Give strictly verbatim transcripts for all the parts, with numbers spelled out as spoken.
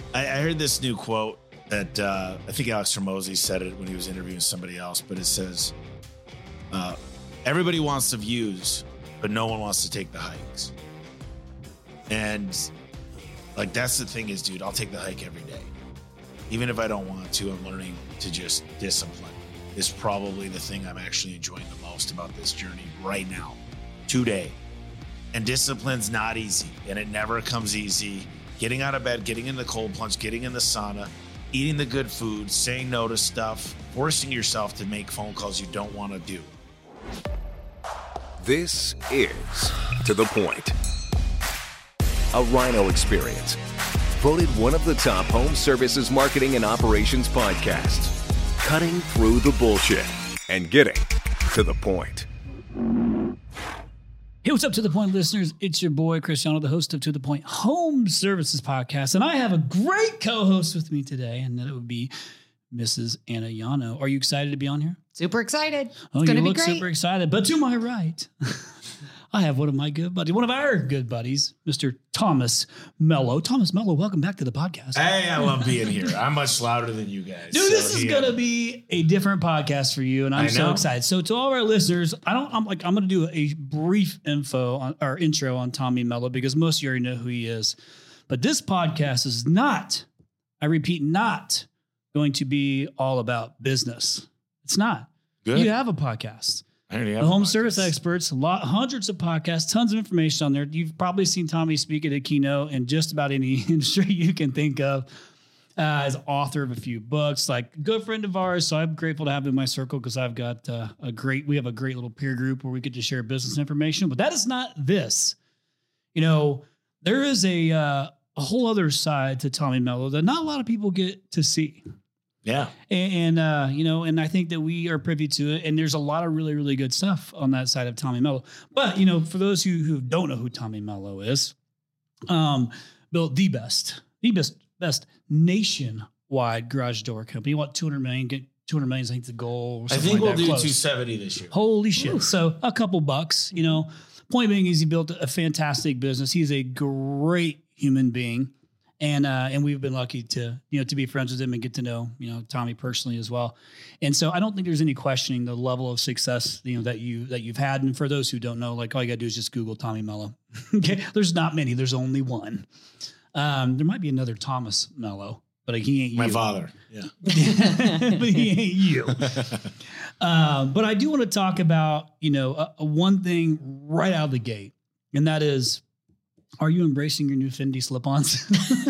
I, I heard this new quote that uh, I think Alex Hormozi said it when he was interviewing somebody else, but it says, uh, everybody wants the views, but no one wants to take the hikes. And like, that's the thing is, dude, I'll take the hike every day. Even if I don't want to, I'm learning to just discipline. Is probably the thing I'm actually enjoying the most about this journey right now, today. And discipline's not easy, and it never comes easy. Getting out of bed, getting in the cold plunge, getting in the sauna, eating the good food, saying no to stuff, forcing yourself to make phone calls you don't want to do. This is To The Point, a Rhino experience. Voted one of the top home services marketing and operations podcasts. Cutting through the bullshit and getting to the point. Hey, what's up, To The Point listeners? It's your boy, Cristiano, the host of To The Point Home Services Podcast. And I have a great co-host with me today, and that would be Missus Anna Yano. Are you excited to be on here? Super excited. Oh, it's going you to be look great. super excited. But to my right, I have one of my good buddies, one of our good buddies, Mister Thomas Mello. Thomas Mello, welcome back to the podcast. Hey, I love being here. I'm much louder than you guys. Dude, so this is yeah. going to be a different podcast for you, and I'm I so know. excited. So to all of our listeners, I don't, I'm like, I'm going to do a brief info on, or intro on Tommy Mello because most of you already know who he is. But this podcast is not, I repeat, not going to be all about business. It's not. Good. You have a podcast. I already have The a home podcast. service experts, a lot, hundreds of podcasts, tons of information on there. You've probably seen Tommy speak at a keynote in just about any industry you can think of. Uh, as author of a few books, like a good friend of ours. So I'm grateful to have him in my circle because I've got uh, a great, we have a great little peer group where we get to share business information. But that is not this. You know, there is a uh, a whole other side to Tommy Mello that not a lot of people get to see. Yeah. And, and uh, you know, and I think that we are privy to it. And there's a lot of really, really good stuff on that side of Tommy Mello. But, you know, for those who, who don't know who Tommy Mello is, um, built the best, the best, best nationwide garage door company. What, two hundred million, get two hundred million, I think the goal. Or I something think like we'll that, do close. two seventy this year. Holy shit. So a couple bucks, you know, point being is he built a fantastic business. He's a great human being. And uh, and we've been lucky to, you know, to be friends with him and get to know, you know, Tommy personally as well. And so I don't think there's any questioning the level of success, you know, that you that you've had. And for those who don't know, like all you gotta do is just Google Tommy Mello. Okay. There's not many, there's only one. Um, there might be another Thomas Mello, but he ain't you. My father. Yeah. But he ain't you. Um, but I do want to talk about, you know, a, a one thing right out of the gate, and that is, are you embracing your new Fendi slip-ons?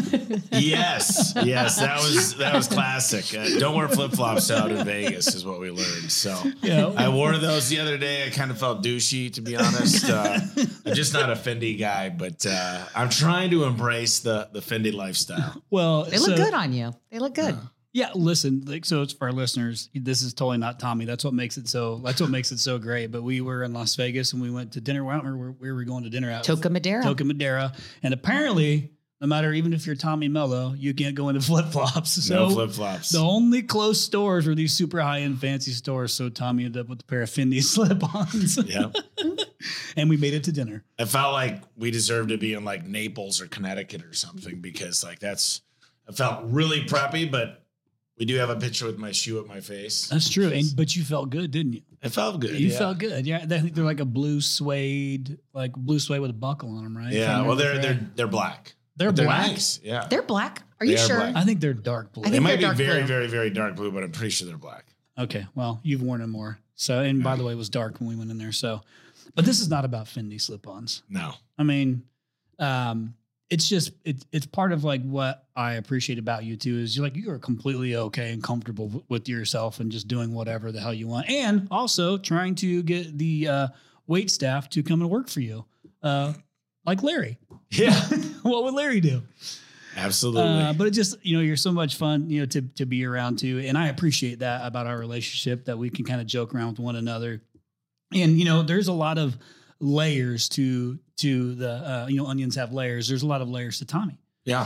Yes. Yes. That was that was classic. Uh, don't wear flip-flops out in Vegas is what we learned. So Yeah. I wore those the other day. I kind of felt douchey, to be honest. Uh, I'm just not a Fendi guy, but uh, I'm trying to embrace the the Fendi lifestyle. Well, They look so- good on you. They look good. Yeah, listen, like, so it's for our listeners. This is totally not Tommy. That's what makes it so. That's what makes it so great. But we were in Las Vegas and we went to dinner. I don't remember where, where we were going to dinner at. Toca Madera. Toca Madera, and apparently, no matter even if you're Tommy Mello, you can't go into flip flops. So No flip-flops. the only close stores were these super high end fancy stores. So Tommy ended up with a pair of Fendi slip-ons. Yeah. And we made it to dinner. I felt like we deserved to be in like Naples or Connecticut or something because like that's, I felt really preppy, but we do have a picture with my shoe at my face. That's true. And but you felt good, didn't you? It felt good. You yeah. felt good. Yeah, I think they're like a blue suede, like blue suede with a buckle on them, right? If I Yeah. Well, remember they're correct. they're they're black. They're But black? nice. Yeah. They're black. Are They you are sure? black. I think they're dark blue. I They think might be they're dark very, blue. very, very dark blue, but I'm pretty sure they're black. Okay, well, you've worn them more. So, and by the way, it was dark when we went in there. So, but this is not about Fendi slip-ons. No. I mean, um, it's just it, it's part of like what I appreciate about you too is you're like you are completely okay and comfortable w- with yourself and just doing whatever the hell you want, and also trying to get the uh, wait staff to come and work for you, uh, like Larry. Yeah. What would Larry do? Absolutely. Uh, but it just, you know, you're so much fun, you know, to to be around too. And I appreciate that about our relationship, that we can kind of joke around with one another. And, you know, there's a lot of layers to to the, uh, you know, onions have layers. There's a lot of layers to Tommy. yeah.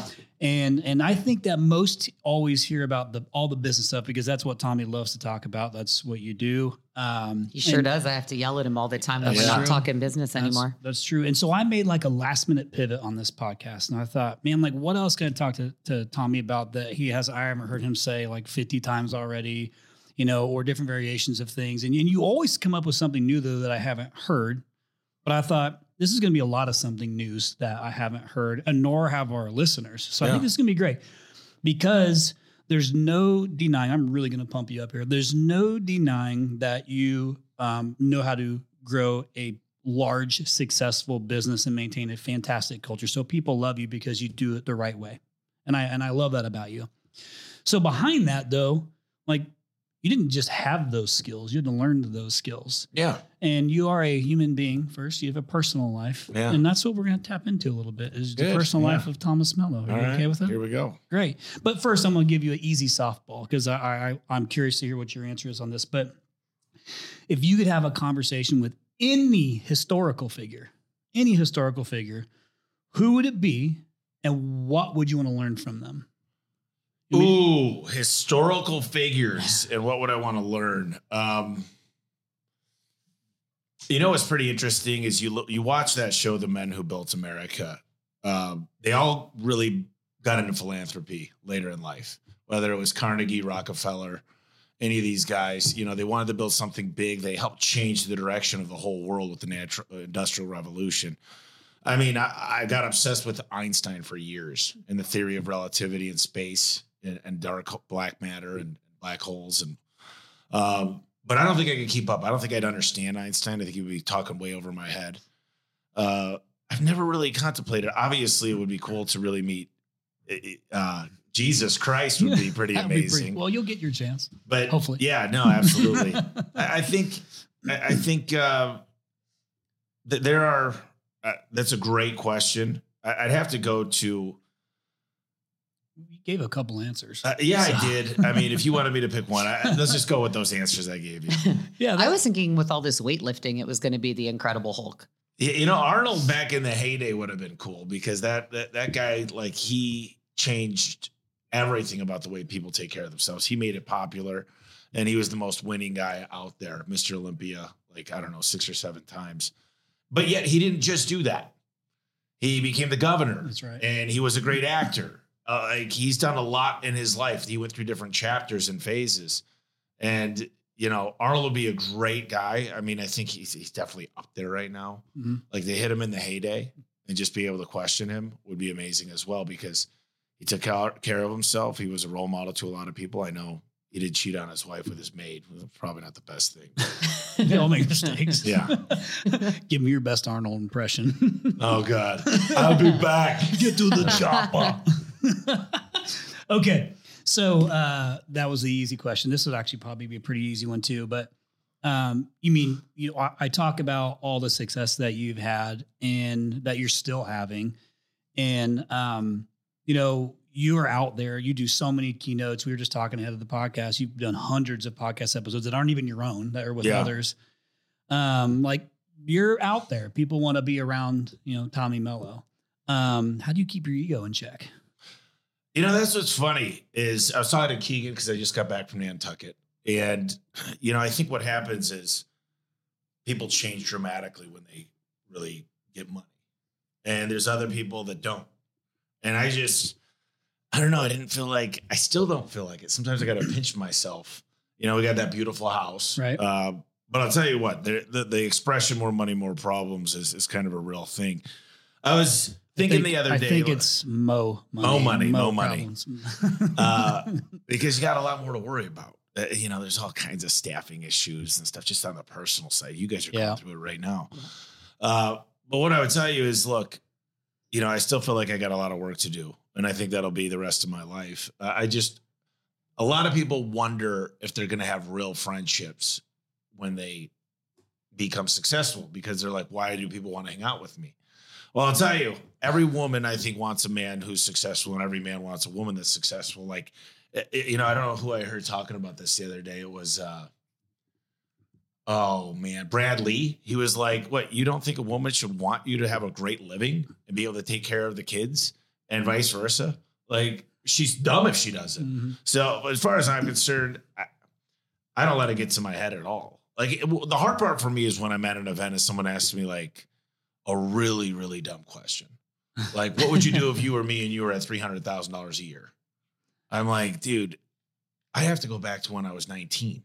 And and I think that most always hear about the all the business stuff because that's what Tommy loves to talk about. That's what you do. Um, He sure and does. I have to yell at him all the time that That's we're not true. talking business That's, anymore. that's true. And so I made like a last minute pivot on this podcast. And I thought, man, like what else can I talk to, to Tommy about that he has, I haven't heard him say like fifty times already, you know, or different variations of things. And, and you always come up with something new though that I haven't heard. But I thought this is going to be a lot of something news that I haven't heard, and nor have our listeners. So Yeah. I think this is going to be great because there's no denying. I'm really going to pump you up here. There's no denying that you um, know how to grow a large, successful business and maintain a fantastic culture. So people love you because you do it the right way, and I and I love that about you. So behind that, though, like you didn't just have those skills; you had to learn those skills. Yeah. And you are a human being first. You have a personal life. Yeah. And that's what we're going to tap into a little bit is the Good, personal yeah. life of Thomas Mello. Are All you right. okay with that? Here we go. Great. But first, I'm going to give you an easy softball because I, I, I'm curious to hear what your answer is on this. But if you could have a conversation with any historical figure, any historical figure, who would it be and what would you want to learn from them? I mean, Ooh, historical figures and what would I want to learn? Um, you know what's pretty interesting is you look, you watch that show, The Men Who Built America. Um, they all really got into philanthropy later in life, whether it was Carnegie, Rockefeller, any of these guys. You know, they wanted to build something big. They helped change the direction of the whole world with the natural industrial revolution. I mean, I, I got obsessed with Einstein for years and the theory of relativity in space and, and dark black matter and black holes. And, um, but I don't think I could keep up. I don't think I'd understand Einstein. I think he would be talking way over my head. Uh, I've never really contemplated. Obviously, it would be cool to really meet uh, Jesus Christ. Would be pretty that would be amazing. pretty- well, you'll get your chance. But Hopefully. yeah, no, absolutely. I, I think, I, I think uh, that there are. Uh, that's a great question. I, I'd have to go to. You gave a couple answers. Uh, yeah, So- I did. I mean, if you wanted me to pick one, I, let's just go with those answers I gave you. yeah, I was thinking with all this weightlifting, it was going to be the Incredible Hulk. You you know, Arnold back in the heyday would have been cool because that that that guy, like, he changed everything about the way people take care of themselves. He made it popular, and he was the most winning guy out there, Mister Olympia, like, I don't know, six or seven times. But yet he didn't just do that. He became the governor. That's right. And he was a great actor. Uh, like, he's done a lot in his life. He went through different chapters and phases. And, you know, Arnold would be a great guy. I mean, I think he's, he's definitely up there right now. Mhm. Like, they hit him in the heyday, and just be able to question him would be amazing as well because he took care of himself. He was a role model to a lot of people. I know he did cheat on his wife with his maid. Probably not the best thing. They all make mistakes. Yeah. Give me your best Arnold impression. Oh, God. I'll be back. Get to the chopper. Okay. So uh, that was the easy question. This would actually probably be a pretty easy one too. But um, you mean, you know, I, I talk about all the success that you've had and that you're still having. And, um, you know, you are out there. You do so many keynotes. We were just talking ahead of the podcast. You've done hundreds of podcast episodes that aren't even your own, that are with Yeah. others. Um, like you're out there. People want to be around, you know, Tommy Mello. Um, how do you keep your ego in check? You know, that's what's funny is I was talking to Keegan because I just got back from Nantucket. And, you know, I think what happens is people change dramatically when they really get money. And there's other people that don't. And I just, I don't know. I didn't feel like, I still don't feel like it. Sometimes I got to pinch myself. You know, we got that beautiful house. Right. Uh, but I'll tell you what, the, the, the expression more money, more problems is, is kind of a real thing. I was thinking I think, the other I day. I think it's Mo money. Mo money, Mo money. problems. uh, because you got a lot more to worry about. Uh, you know, there's all kinds of staffing issues and stuff just on the personal side. You guys are going Yeah. through it right now. Uh, but what I would tell you is, look, you know, I still feel like I got a lot of work to do. And I think that'll be the rest of my life. Uh, I just, a lot of people wonder if they're going to have real friendships when they become successful because they're like, why do people want to hang out with me? Well, I'll tell you, every woman I think wants a man who's successful and every man wants a woman that's successful. Like, it, you know, I don't know who I heard talking about this the other day. It was, uh, oh man, Brad Lee. He was like, what, you don't think a woman should want you to have a great living and be able to take care of the kids and vice versa? Like, she's dumb if she doesn't. Mm-hmm. So as far as I'm concerned, I, I don't let it get to my head at all. Like, it, the hard part for me is when I'm at an event and someone asks me like a really, really dumb question. Like, what would you do if you were me and you were at three hundred thousand dollars a year? I'm like, dude, I have to go back to when I was nineteen.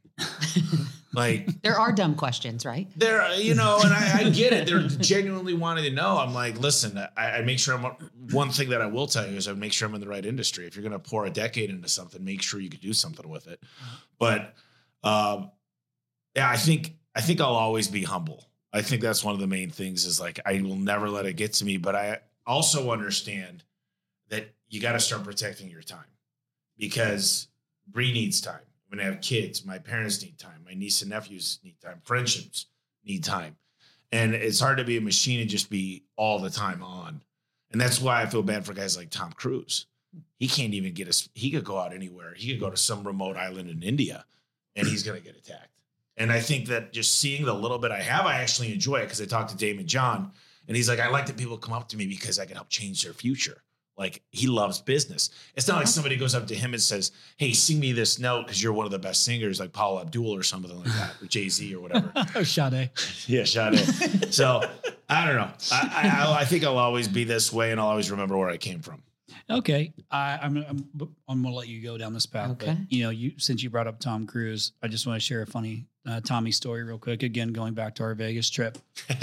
Like, there are dumb questions, right? There, you know, and I, I get it. They're genuinely wanting to know. I'm like, listen, I, I make sure I'm, one thing that I will tell you is I make sure I'm in the right industry. If you're going to pour a decade into something, make sure you can do something with it. But, um, yeah, I think, I think I'll always be humble. I think that's one of the main things is like, I will never let it get to me, but I also understand that you got to start protecting your time because Bree needs time. I'm going to have kids. My parents need time. My niece and nephews need time. Friendships need time. And it's hard to be a machine and just be all the time on. And that's why I feel bad for guys like Tom Cruise. He can't even get us. He could go out anywhere. He could go to some remote island in India and he's going to get attacked. And I think that just seeing the little bit I have, I actually enjoy it because I talked to Damon John and he's like, I like that people come up to me because I can help change their future. Like, he loves business. It's not like somebody goes up to him and says, hey, sing me this note because you're one of the best singers, like Paula Abdul or something like that, or Jay-Z or whatever. Or Sade. Yeah, Sade. So, I don't know. I, I, I think I'll always be this way, and I'll always remember where I came from. Okay. I, I'm, I'm, I'm going to let you go down this path. Okay. But, you know, you since you brought up Tom Cruise, I just want to share a funny uh, Tommy story real quick. Again, going back to our Vegas trip.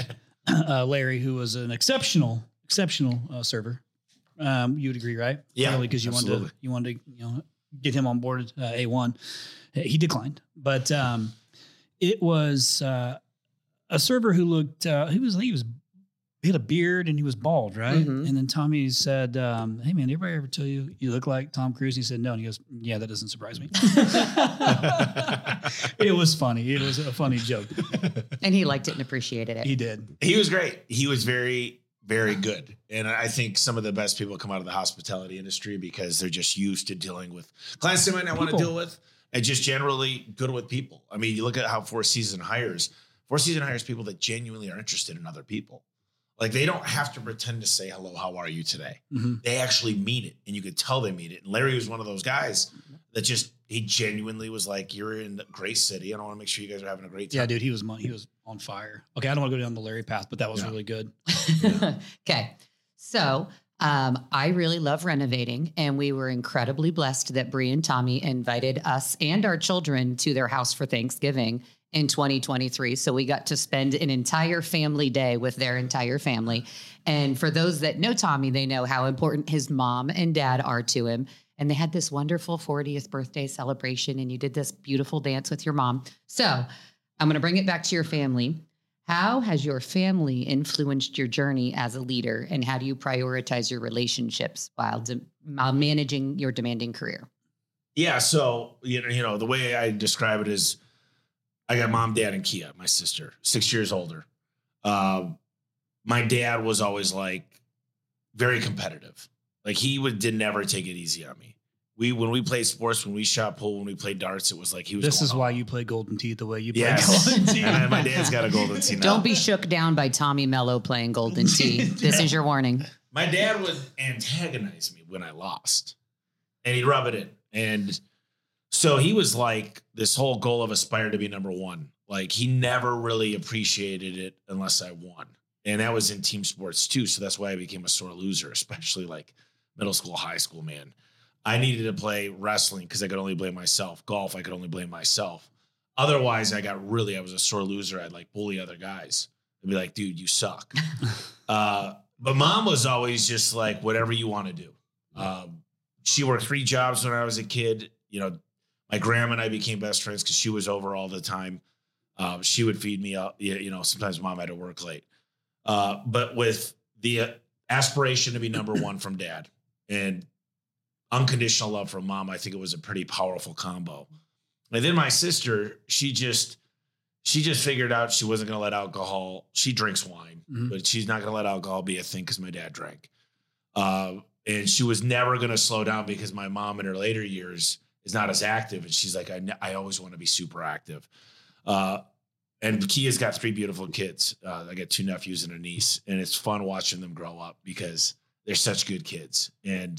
uh, Larry, who was an exceptional, exceptional uh, server. Um, you would agree, right? Yeah, Probably because you absolutely. wanted to, you wanted to, you know, get him on board uh, A one. He declined, but um, it was uh, a server who looked. Uh, he was he was he had a beard and he was bald, right? Mm-hmm. And then Tommy said, um, "Hey man, did anybody ever tell you you look like Tom Cruise?" He said, "No." And he goes, "Yeah, that doesn't surprise me." It was funny. It was a funny joke, and he liked it and appreciated it. He did. He was great. He was very. Very good. And I think some of the best people come out of the hospitality industry because they're just used to dealing with clients they might not want to deal with and just generally good with people. I mean, you look at how Four Seasons hires. Four Seasons hires people that genuinely are interested in other people. Like, they don't have to pretend to say, hello, how are you today? Mm-hmm. They actually mean it. And you could tell they mean it. And Larry was one of those guys that just, he genuinely was like, you're in a great city. And I want to make sure you guys are having a great time. Yeah, dude, he was he was on fire. Okay, I don't want to go down the Larry path, but that was yeah. really good. Yeah. Okay. So um, I really love renovating, and we were incredibly blessed that Bree and Tommy invited us and our children to their house for Thanksgiving in twenty twenty-three. So we got to spend an entire family day with their entire family. And for those that know Tommy, they know how important his mom and dad are to him. And they had this wonderful fortieth birthday celebration, and you did this beautiful dance with your mom. So I'm going to bring it back to your family. How has your family influenced your journey as a leader, and how do you prioritize your relationships while, de- while managing your demanding career? Yeah, so you know, you know, the way I describe it is, I got mom, dad, and Kia, my sister, six years older. Um, my dad was always like very competitive. Like, he would did never take it easy on me. We when we played sports, when we shot pool, when we played darts, it was like he was. This going is on. why you play Golden Tee the way you play yes. Golden Tee. And my dad's got a Golden Tee now. Don't be shook down by Tommy Mello playing Golden Tee. This is your warning. My dad would antagonize me when I lost, and he'd rub it in. And so he was like this whole goal of aspire to be number one. Like, he never really appreciated it unless I won. And that was in team sports too. So that's why I became a sore loser, especially like middle school, high school, man. I needed to play wrestling because I could only blame myself. Golf, I could only blame myself. Otherwise, I got really, I was a sore loser. I'd like bully other guys. I'd be like, dude, you suck. uh, but mom was always just like, whatever you want to do. Um, she worked three jobs when I was a kid. You know, my grandma and I became best friends because she was over all the time. Uh, she would feed me up. You know, sometimes mom had to work late. Uh, but with the uh, aspiration to be number one from dad and unconditional love from mom, I think it was a pretty powerful combo. And then my sister, she just, she just figured out she wasn't going to let alcohol. She drinks wine, mm-hmm. but she's not going to let alcohol be a thing because my dad drank. Uh, and she was never going to slow down because my mom in her later years is not as active. And she's like, I, I always want to be super active. Uh, and Kia's got three beautiful kids. Uh, I got two nephews and a niece, and it's fun watching them grow up because they're such good kids. And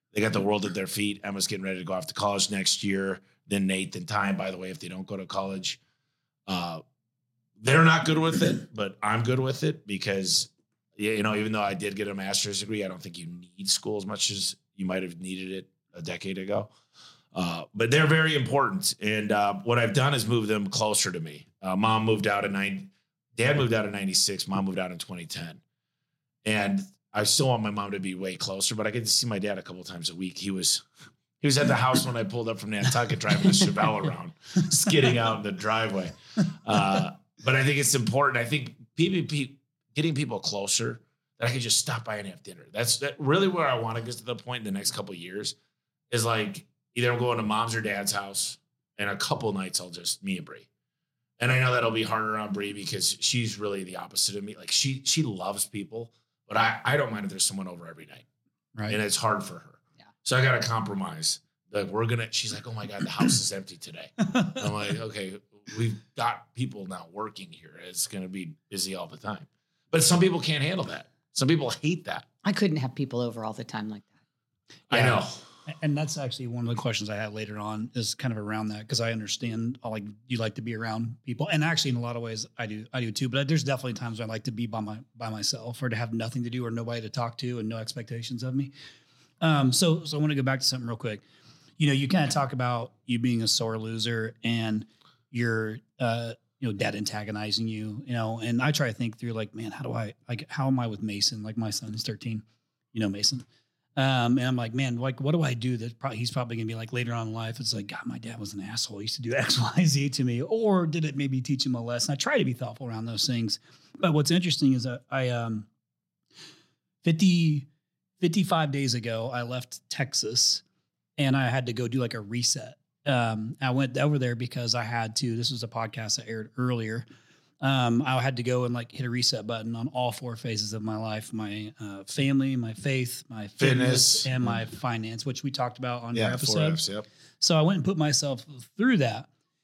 They got the world at their feet. Emma's getting ready to go off to college next year. Then Nate, then Ty, by the way, if they don't go to college, uh, they're not good with it, but I'm good with it because, you know, even though I did get a master's degree, I don't think you need school as much as you might have needed it a decade ago. Uh, but they're very important. And uh, what I've done is move them closer to me. Uh, mom moved out in nine, dad moved out in ninety-six. Mom moved out in twenty ten. And I still want my mom to be way closer, but I get to see my dad a couple times a week. He was, he was at the house when I pulled up from Nantucket driving the Chevelle around, skidding out in the driveway. Uh, but I think it's important. I think P P P, getting people closer that I could just stop by and have dinner. That's that really where I want to get to the point in the next couple of years is like, either I'm going to mom's or dad's house, and a couple nights I'll just me and Bree. And I know that'll be harder on Bree because she's really the opposite of me. Like she she loves people, but I, I don't mind if there's someone over every night. Right. And it's hard for her. Yeah. So I got to compromise. Like we're gonna. She's like, oh my god, the house is empty today. I'm like, okay, we've got people now working here. It's gonna be busy all the time. But some people can't handle that. Some people hate that. I couldn't have people over all the time like that. Yeah. I know. And that's actually one of the questions I had later on is kind of around that because I understand like you like to be around people, and actually in a lot of ways I do I do too. But there's definitely times where I like to be by my by myself or to have nothing to do or nobody to talk to and no expectations of me. Um, so so I want to go back to something real quick. You know, you kind of talk about you being a sore loser and your uh, you know dad antagonizing you. You know, and I try to think through like, man, how do I like how am I with Mason? Like my son is thirteen. You know, Mason. Um, and I'm like, man, like, what do I do that probably, he's probably going to be like later on in life? It's like, God, my dad was an asshole. He used to do X, Y, Z to me. Or did it maybe teach him a lesson? I try to be thoughtful around those things. But what's interesting is that I, um, fifty, fifty-five days ago, I left Texas and I had to go do like a reset. Um, I went over there because I had to, this was a podcast that aired earlier. Um, I had to go and like hit a reset button on all four phases of my life, my uh, family, my faith, my fitness, fitness. and my finance, which we talked about on yeah, your episode. F's, yep. So I went and put myself through that.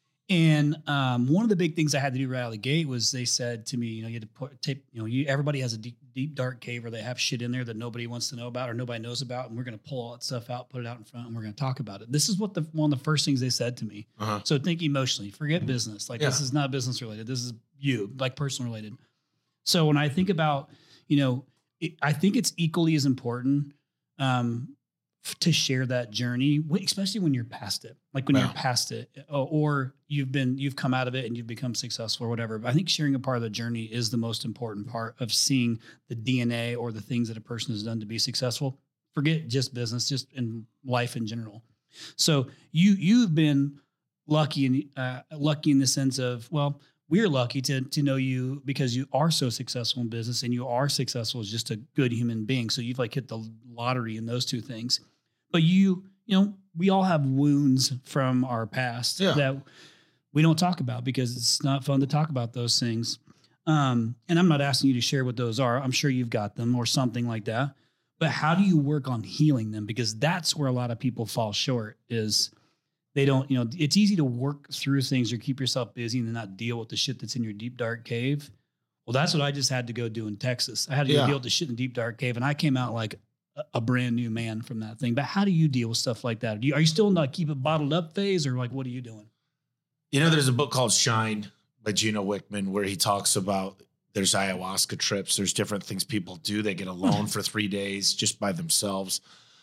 And um, one of the big things I had to do right out of the gate was they said to me, you know, you had to put tape, you know, you, everybody has a deep, deep, dark cave where they have shit in there that nobody wants to know about or nobody knows about. And we're going to pull all that stuff out, put it out in front, and we're going to talk about it. This is what the, one of the first things they said to me. Uh-huh. So think emotionally, forget business. Like yeah. This is not business related. This is you, like personal related. So when I think about, you know, it, I think it's equally as important um, to share that journey, especially when you're past it, like when wow. you're past it or you've been, you've come out of it and you've become successful or whatever. But I think sharing a part of the journey is the most important part of seeing the D N A or the things that a person has done to be successful. Forget just business, just in life in general. So you, you've been lucky in, uh, lucky in the sense of, well, we're lucky to to know you because you are so successful in business and you are successful as just a good human being. So you've like hit the lottery in those two things. But you, you know, we all have wounds from our past yeah. that we don't talk about because it's not fun to talk about those things. Um, and I'm not asking you to share what those are. I'm sure you've got them or something like that. But how do you work on healing them? Because that's where a lot of people fall short is they don't, you know, it's easy to work through things or keep yourself busy and then not deal with the shit that's in your deep, dark cave. Well, that's what I just had to go do in Texas. I had to yeah. go deal with the shit in the deep, dark cave. And I came out like a brand new man from that thing. But how do you deal with stuff like that? Do you, are you still in the keep it bottled up phase or like, what are you doing? You know, there's a book called Shine by Gino Wickman where he talks about there's ayahuasca trips. There's different things people do. They get alone for three days just by themselves.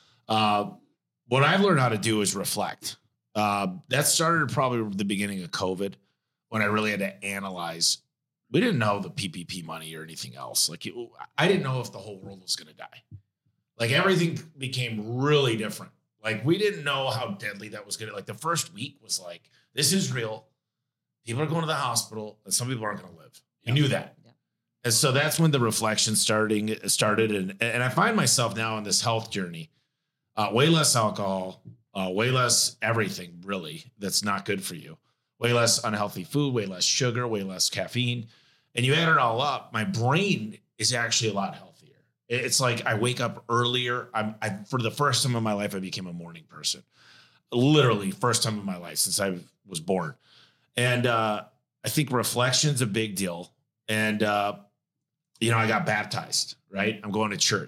Uh, what I've learned how to do is reflect. Uh, that started probably the beginning of COVID when I really had to analyze. We didn't know the P P P money or anything else. Like it, I didn't know if the whole world was going to die. Like everything became really different. Like we didn't know how deadly that was going to, like the first week was like, this is real. People are going to the hospital and some people aren't going to live. You yeah. knew that. Yeah. And so that's when the reflection starting started. And, and I find myself now on this health journey, uh, way less alcohol, uh, way less everything really that's not good for you, way less unhealthy food, way less sugar, way less caffeine. And you add it all up, my brain is actually a lot healthier. It's like I wake up earlier. I'm I, for the first time in my life, I became a morning person. Literally first time in my life since I was born. And uh, I think reflection's a big deal. And, uh, you know, I got baptized, right? I'm going to church.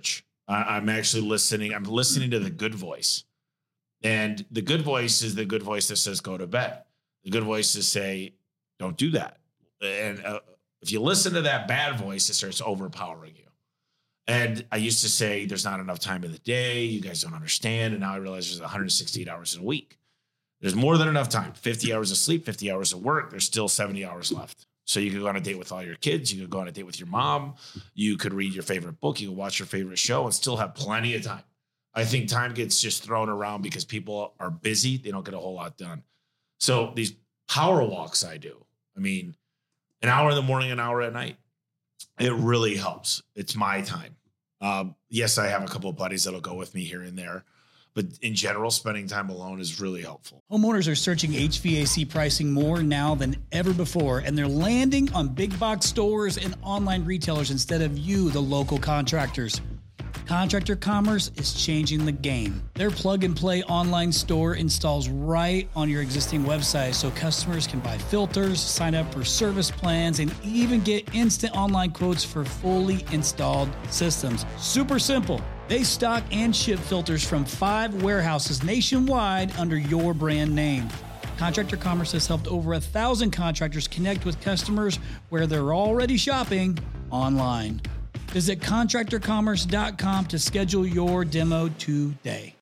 I, I'm actually listening. I'm listening to the good voice. And the good voice is the good voice that says, go to bed. The good voices say, don't do that. And uh, if you listen to that bad voice, it starts overpowering you. And I used to say, there's not enough time in the day. You guys don't understand. And now I realize there's one hundred sixty-eight hours in a week. There's more than enough time. fifty hours of sleep, fifty hours of work. There's still seventy hours left. So you could go on a date with all your kids. You could go on a date with your mom. You could read your favorite book. You could watch your favorite show and still have plenty of time. I think time gets just thrown around because people are busy. They don't get a whole lot done. So these power walks I do, I mean, an hour in the morning, an hour at night, it really helps. It's my time. Um, yes, I have a couple of buddies that'll go with me here and there, but in general, spending time alone is really helpful. Homeowners are searching H V A C pricing more now than ever before, and they're landing on big box stores and online retailers instead of you, the local contractors. Contractor Commerce is changing the game. Their plug-and-play online store installs right on your existing website so customers can buy filters, sign up for service plans, and even get instant online quotes for fully installed systems. Super simple. They stock and ship filters from five warehouses nationwide under your brand name. Contractor Commerce has helped over a thousand contractors connect with customers where they're already shopping online. Visit contractor commerce dot com to schedule your demo today.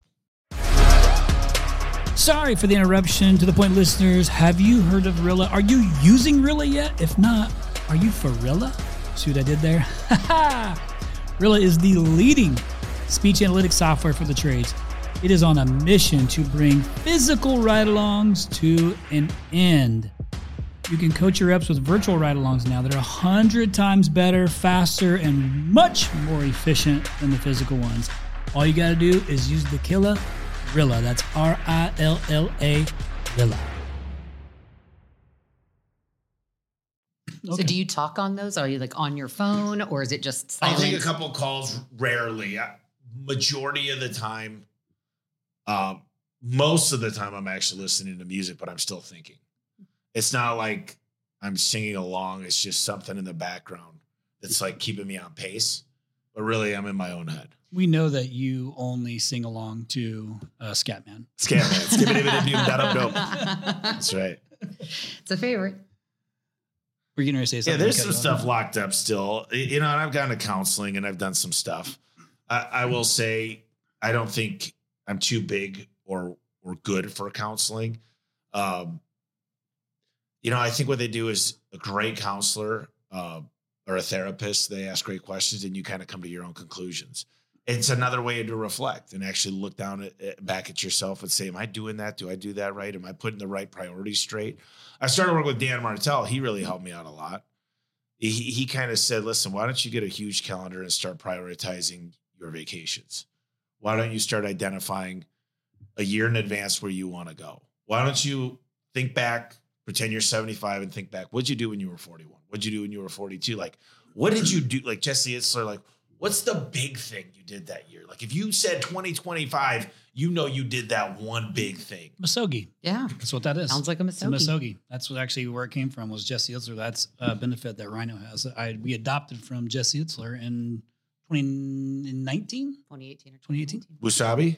Sorry for the interruption. To the point, listeners, have you heard of Rilla? Are you using Rilla yet? If not, are you for Rilla? See what I did there? Rilla is the leading speech analytics software for the trades. It is on a mission to bring physical ride-alongs to an end. You can coach your reps with virtual ride-alongs now that are one hundred times better, faster, and much more efficient than the physical ones. All you got to do is use the killer Rilla. That's R I L L A, Rilla. Okay. So do you talk on those? Are you like on your phone or is it just silent? I'll take a couple calls rarely. Majority of the time, um, most of the time I'm actually listening to music, but I'm still thinking. It's not like I'm singing along. It's just something in the background that's like keeping me on pace. But really, I'm in my own head. We know that you only sing along to uh, Scatman. Scatman. That's right. It's a favorite. We're going to say something. Yeah, there's some stuff locked up still. You know, and I've gone to counseling and I've done some stuff. I, I will say I don't think I'm too big or or good for counseling. Um, You know, I think what they do is a great counselor uh, or a therapist. They ask great questions and you kind of come to your own conclusions. It's another way to reflect and actually look down at, at back at yourself and say, am I doing that? Do I do that right? Am I putting the right priorities straight? I started working with Dan Martell. He really helped me out a lot. He, he kind of said, listen, why don't you get a huge calendar and start prioritizing your vacations? Why don't you start identifying a year in advance where you want to go? Why don't you think back, pretend you're seventy-five and think back, what'd you do when you were forty-one? What'd you do when you were forty-two? Like, what did you do? Like Jesse Itzler, like, what's the big thing you did that year? Like if you said twenty twenty-five, you know you did that one big thing. Misogi. Yeah. That's what that is. Sounds like a Misogi. It's a Misogi. That's what actually where it came from was Jesse Itzler. That's a benefit that Rhino has. I We adopted from Jesse Itzler in twenty nineteen? twenty eighteen or twenty eighteen. Wasabi?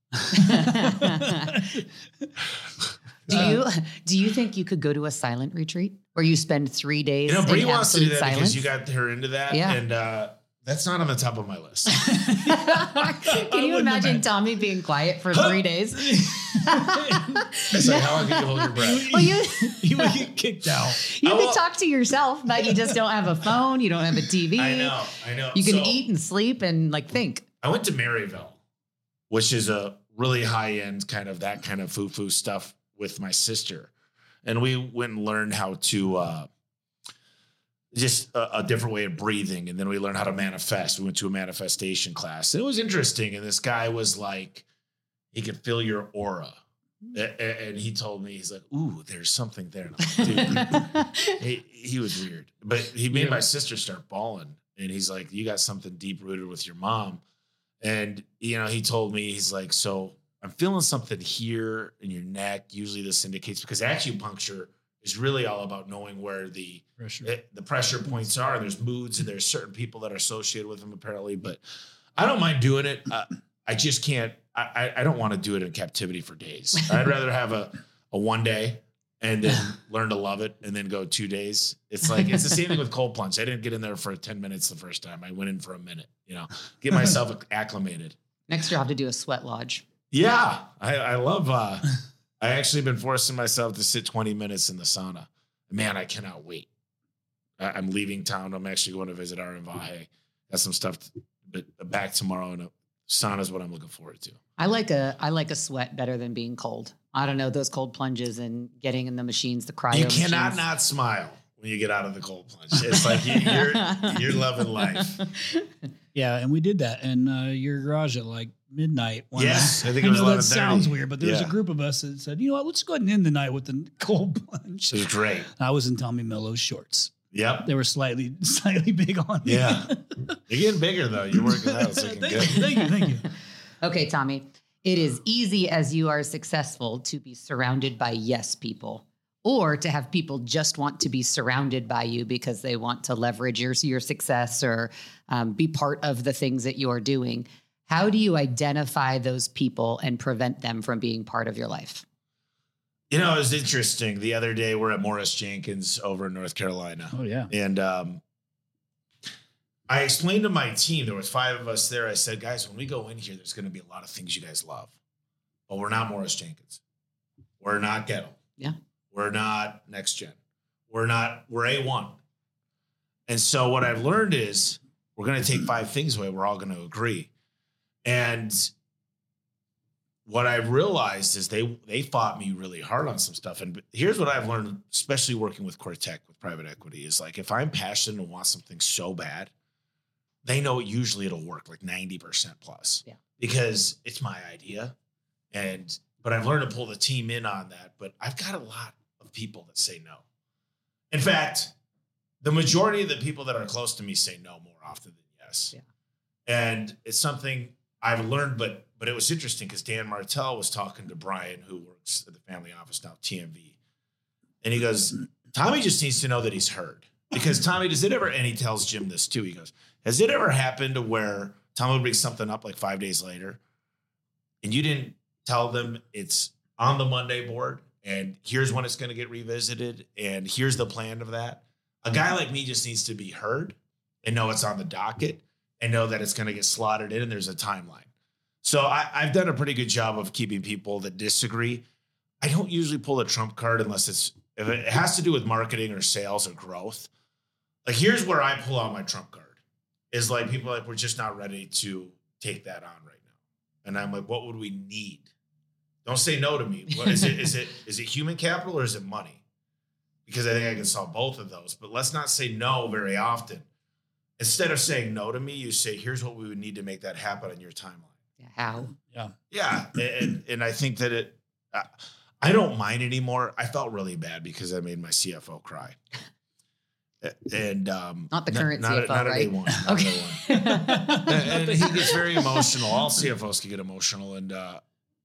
Do you do you think you could go to a silent retreat where you spend three days? You know, Bree in wants to do that silence? because you got her into that. Yeah. And uh, that's not on the top of my list. Can you imagine Tommy being quiet for three days? It's like, how long can you hold your breath? Well, you You would get kicked out. you I can will- talk to yourself, but you just don't have a phone. You don't have a T V. I know, I know. You can So, eat and sleep and like think. I went to Maryville, which is a really high end kind of that kind of foo foo stuff with my sister. And we went and learned how to uh, just a, a different way of breathing. And then we learned how to manifest. We went to a manifestation class. And it was interesting. And this guy was like, he could feel your aura. A- And he told me, he's like, ooh, there's something there. And I'm like, dude, he, he was weird. But he made Yeah. my sister start bawling. And he's like, you got something deep rooted with your mom. And, you know, he told me, he's like, so I'm feeling something here in your neck. Usually this indicates because acupuncture is really all about knowing where the Pressure. it, the pressure points are. There's moods and there's certain people that are associated with them apparently. But I don't mind doing it. Uh, I just can't. I, I don't want to do it in captivity for days. I'd rather have a, a one day and then learn to love it and then go two days. It's like, it's the same thing with cold plunge. I didn't get in there for ten minutes the first time. I went in for a minute, you know, get myself acclimated. Next year I'll have to do a sweat lodge. Yeah. I, I love, uh, I actually been forcing myself to sit twenty minutes in the sauna. Man, I cannot wait. I, I'm leaving town. I'm actually going to visit Aaron Vahe. Got some stuff, to, but back tomorrow, and a sauna is what I'm looking forward to. I like a I like a sweat better than being cold. I don't know, those cold plunges and getting in the machines, the cryo You cannot machines. not smile when you get out of the cold plunge. It's like you, you're you're loving life. Yeah, and we did that in uh, your garage at like midnight. One Yes, night. I think it was I know that eleven thirty. sounds weird, but there was Yeah. a group of us that said, you know what, let's go ahead and end the night with the cold plunge. It was great. I was in Tommy Mello's shorts. Yep. They were slightly slightly big on me. Yeah. You're getting bigger though. You're working out. It's looking thank good. you, thank you, thank you. Okay, Tommy. It is easy as you are successful to be surrounded by yes people, or to have people just want to be surrounded by you because they want to leverage your, your success or um, be part of the things that you are doing. How do you identify those people and prevent them from being part of your life? You know, it was interesting. The other day we're at Morris Jenkins over in North Carolina. Oh yeah. And um, I explained to my team, there was five of us there. I said, guys, when we go in here, there's going to be a lot of things you guys love. But we're not Morris Jenkins. We're not Ghetto. Yeah. We're not Next Gen. We're not, we're A one. And so what I've learned is we're going to take five things away. We're all going to agree. And what I've realized is they they fought me really hard on some stuff. And here's what I've learned, especially working with Cortec, with private equity, is like if I'm passionate and want something so bad, they know usually it'll work like ninety percent plus. Yeah. Because it's my idea. And but I've learned to pull the team in on that. But I've got a lot of people that say no. In fact, the majority of the people that are close to me say no more often than yes. Yeah. And it's something I've learned, but but it was interesting because Dan Martell was talking to Brian, who works at the family office now, T M V. And he goes, Tommy just needs to know that he's heard. Because Tommy, does it ever, and he tells Jim this too, he goes, has it ever happened to where Tommy would bring something up like five days later and you didn't tell them it's on the Monday board and here's when it's going to get revisited and here's the plan of that? A guy like me just needs to be heard and know it's on the docket and know that it's going to get slotted in and there's a timeline. So I, I've done a pretty good job of keeping people that disagree. I don't usually pull a trump card unless it's, if it has to do with marketing or sales or growth. Like here's where I pull out my trump card is like people are like, we're just not ready to take that on right now. And I'm like, what would we need? Don't say no to me. What is it? Is it, is it human capital or is it money? Because I think I can solve both of those, but let's not say no very often. Instead of saying no to me, you say, here's what we would need to make that happen on your timeline. Yeah, how? Yeah. Yeah. And, and I think that it, uh, I don't mind anymore. I felt really bad because I made my C F O cry. And um, Not the current not, C F O, not, not right? A one. Not Okay. A one. and, and he gets very emotional. All C F Os can get emotional. And, uh,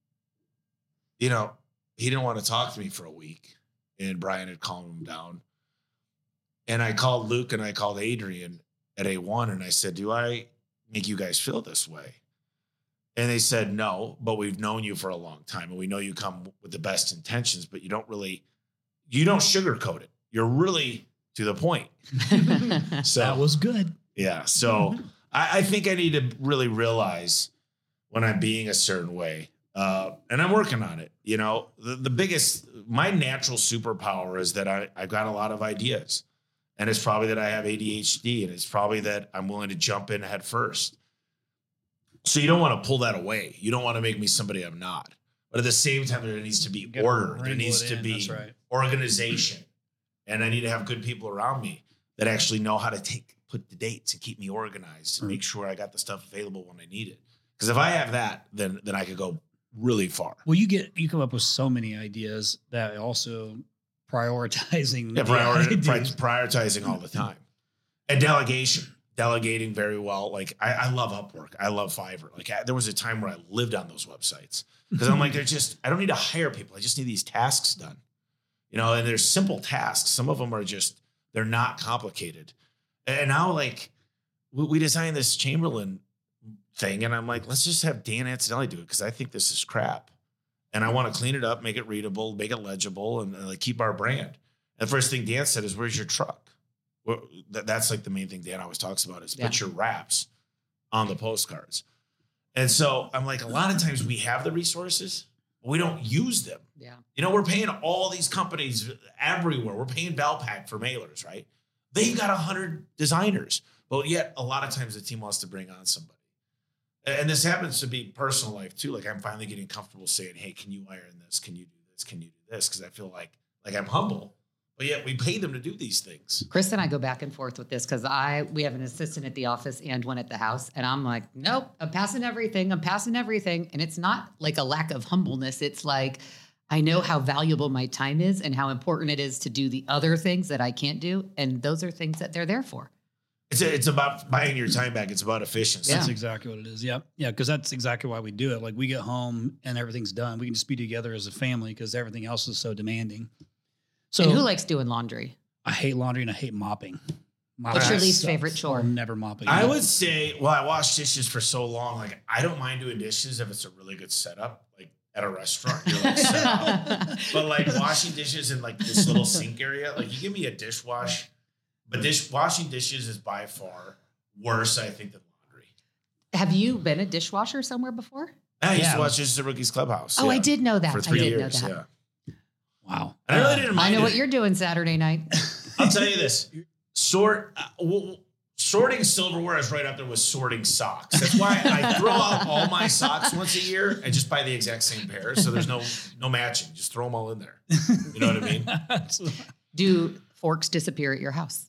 you know, he didn't want to talk to me for a week. And Brian had calmed him down. And I called Luke and I called Adrian at A one. And I said, do I make you guys feel this way? And they said, no, but we've known you for a long time. And we know you come with the best intentions, but you don't really, you don't sugarcoat it. You're really to the point. So That was good. yeah. So I, I think I need to really realize when I'm being a certain way. Uh, and I'm working on it. You know, the, the biggest, my natural superpower is that I, I've got a lot of ideas. And it's probably that I have A D H D and it's probably that I'm willing to jump in head first. So you don't want to pull that away. You don't want to make me somebody I'm not. But at the same time, there needs to be gotta order. There wrangle needs it to in, be that's right. organization. And I need to have good people around me that actually know how to take put the dates and keep me organized and make sure I got the stuff available when I need it. Because if I have that, then then I could go really far. Well, you get you come up with so many ideas that also prioritizing. Yeah, the priori- ideas. pri- prioritizing all the time. And delegation. Delegating very well. Like I, I love Upwork. I love Fiverr. Like I, there was a time where I lived on those websites because I'm like, they're just, I don't need to hire people. I just need these tasks done, you know, and there's simple tasks. Some of them are just, they're not complicated. And now like we, we designed this Chamberlain thing. And I'm like, let's just have Dan Antonelli do it because I think this is crap. And I want to clean it up, make it readable, make it legible, and, and like keep our brand. And the first thing Dan said is, where's your truck? Well, that, that's like the main thing Dan always talks about is yeah. put your wraps on the postcards. And so I'm like, a lot of times we have the resources, but we don't use them. Yeah. You know, we're paying all these companies everywhere. We're paying Valpak for mailers, right? They've got a hundred designers, but yet a lot of times the team wants to bring on somebody. And this happens to be personal life too. Like I'm finally getting comfortable saying, hey, can you iron this? Can you do this? Can you do this? Because I feel like like I'm humble, but yet we pay them to do these things. Chris and I go back and forth with this because I we have an assistant at the office and one at the house. And I'm like, nope, I'm passing everything. I'm passing everything. And it's not like a lack of humbleness. It's like, I know how valuable my time is and how important it is to do the other things that I can't do. And those are things that they're there for. It's a, it's about buying your time back. It's about efficiency. Yeah. That's exactly what it is. Yeah. Yeah. Cause that's exactly why we do it. Like we get home and everything's done. We can just be together as a family because everything else is so demanding. So and who likes doing laundry? I hate laundry and I hate mopping. mopping What's your least sucks. favorite chore? I'm never mopping. I would say, well, I wash dishes for so long. Like I don't mind doing dishes if it's a really good setup. Like at a restaurant, you're like set up. But like washing dishes in like this little sink area, like you give me a dishwash. But dish washing dishes is by far worse, I think, than laundry. Have you been a dishwasher somewhere before? I used yeah. to watch dishes at Rookies Clubhouse. Oh, yeah, I did know that. for three I did years. know that. Yeah. Wow. And I really didn't mind I know it. what you're doing Saturday night. I'll tell you this: sort uh, w- sorting silverware is right up there with sorting socks. That's why I throw out all my socks once a year and just buy the exact same pair, so there's no no matching. Just throw them all in there. You know what I mean? Do forks disappear at your house?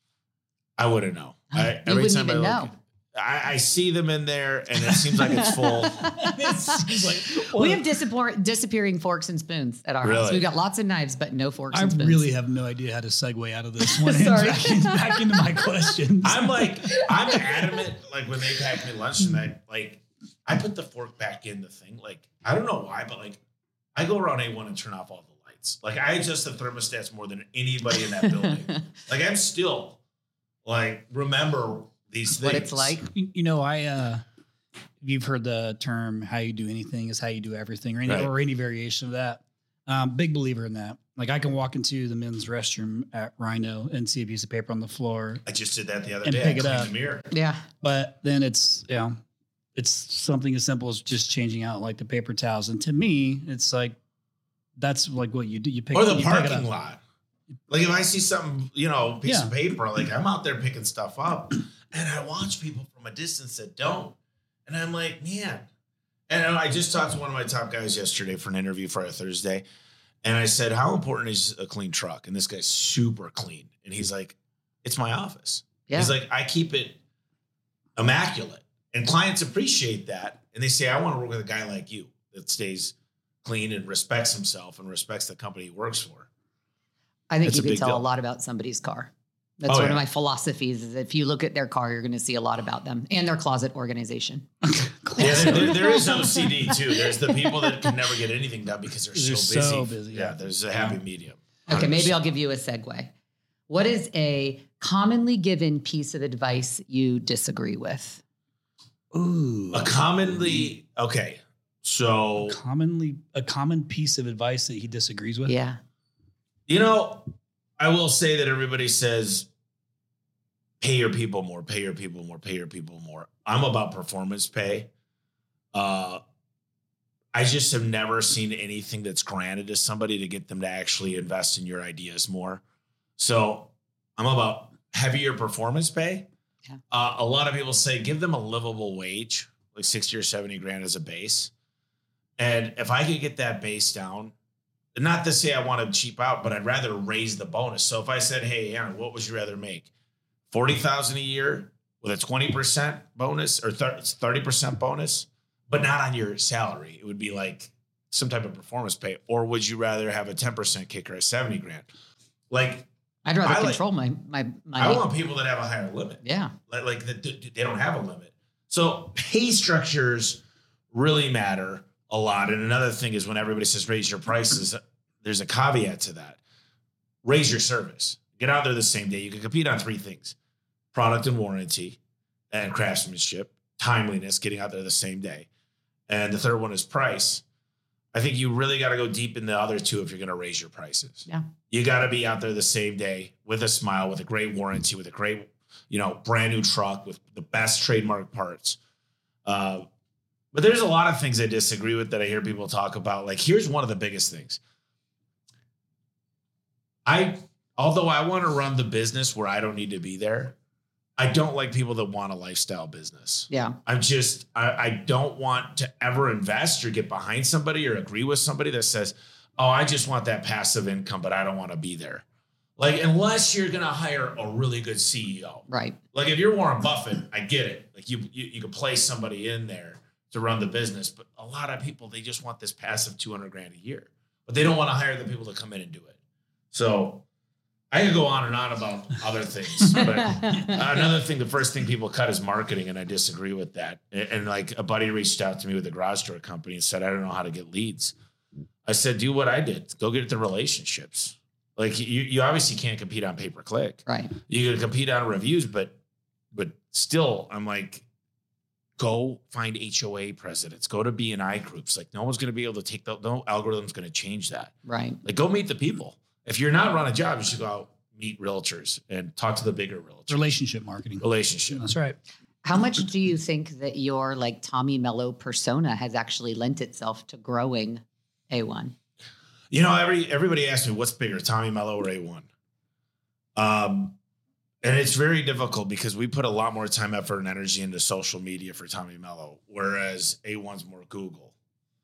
I wouldn't know. I, You every wouldn't time even I look, know. I, I see them in there, and it seems like it's full. It seems like, We have disappear- disappearing forks and spoons at our house. Really? We've got lots of knives, but no forks I and spoons. really have no idea how to segue out of this one. Sorry. back, in, back into my questions. I'm like, I'm adamant. Like when they pack me lunch tonight, like I put the fork back in the thing. Like I don't know why, but like I go around A one and turn off all the lights. Like I adjust the thermostats more than anybody in that building. Like I'm still like remember these things. What it's like. You, you know, I, uh, you've heard the term, how you do anything is how you do everything, or any, Right. or any variation of that. Um, big believer in that. Like I can walk into the men's restroom at Rhino and see a piece of paper on the floor, I just did that the other And day. pick I it cleaned up. the mirror. Yeah. but then it's, you know, it's something as simple as just changing out like the paper towels. And to me, it's like, that's like what you do. You pick Or the you pick it parking up. lot. Like if I see something, you know, piece Yeah. of paper, like I'm out there picking stuff up and I watch people from a distance that don't. And I'm like, man. And I just talked to one of my top guys yesterday for an interview for our Thursday. And I said, how important is a clean truck? And this guy's super clean. And he's like, it's my office. Yeah. He's like, I keep it immaculate. And clients appreciate that. And they say, I want to work with a guy like you that stays clean and respects himself and respects the company he works for. I think That's you a can big tell deal. a lot about somebody's car. That's Oh, one yeah. of my philosophies is if you look at their car, you're going to see a lot about them and their closet organization. Yeah, there, there- there is O C D too. There's the people that can never get anything done because they're, They're so busy. so busy, Yeah, yeah. there's a happy medium. Okay, maybe I'll give you a segue. What is a commonly given piece of advice you disagree with? Ooh. A commonly okay. So commonly a common piece of advice that he disagrees with. Yeah. you know, I will say that everybody says pay your people more, pay your people more, pay your people more. I'm about performance pay. Uh I just have never seen anything that's granted to somebody to get them to actually invest in your ideas more. So I'm about heavier performance pay. Yeah. Uh, a lot of people say give them a livable wage, like sixty or seventy grand as a base. And if I could get that base down, not to say I want to cheap out, but I'd rather raise the bonus. So if I said, hey, Aaron, what would you rather make? forty thousand a year with a twenty percent bonus or thirty percent bonus, but not on your salary. It would be like some type of performance pay. Or would you rather have a ten percent kicker at seventy grand? Like, I'd rather I like- control my, my, my, I want people that have a higher limit. yeah. Like, like the, they don't have a limit. So pay structures really matter a lot. And another thing is when everybody says raise your prices, there's a caveat to that. Raise your service. Get out there the same day. You can compete on three things: product and warranty and craftsmanship. timeliness, getting out there the same day. And the third one is price. I think you really got to go deep in the other two if you're going to raise your prices. Yeah. You got to be out there the same day with a smile, with a great warranty, with a great, you know, brand new truck with the best trademark parts. Uh, but there's a lot of things I disagree with that I hear people talk about. Like, here's one of the biggest things. I, although I want to run the business where I don't need to be there, I don't like people that want a lifestyle business. Yeah. I'm just, I, I don't want to ever invest or get behind somebody or agree with somebody that says, oh, I just want that passive income, but I don't want to be there. Like, unless you're going to hire a really good C E O. Right. Like, if you're Warren Buffett, I get it. Like, you, you, you can place somebody in there to run the business, but a lot of people, they just want this passive two hundred grand a year, but they don't want to hire the people to come in and do it. So I could go on and on about other things, but another thing, the first thing people cut is marketing, and I disagree with that. And, and like a buddy reached out to me with a garage door company and said, I don't know how to get leads. I said, do what I did. Go get the relationships. Like, you, you obviously can't compete on pay per click. Right. You can compete on reviews, but but still, I'm like, go find H O A presidents. Go to B and I groups. Like, no one's going to be able to take the, no algorithm's going to change that. Right. Like, go meet the people. If you're not running a job, you should go out, meet realtors and talk to the bigger realtors. Relationship marketing. Relationship. That's right. How much do you think that your like Tommy Mello persona has actually lent itself to growing A one? You know, every everybody asks me what's bigger, Tommy Mello or A one. Um, and it's very difficult because we put a lot more time, effort, and energy into social media for Tommy Mello, whereas A one's more Google.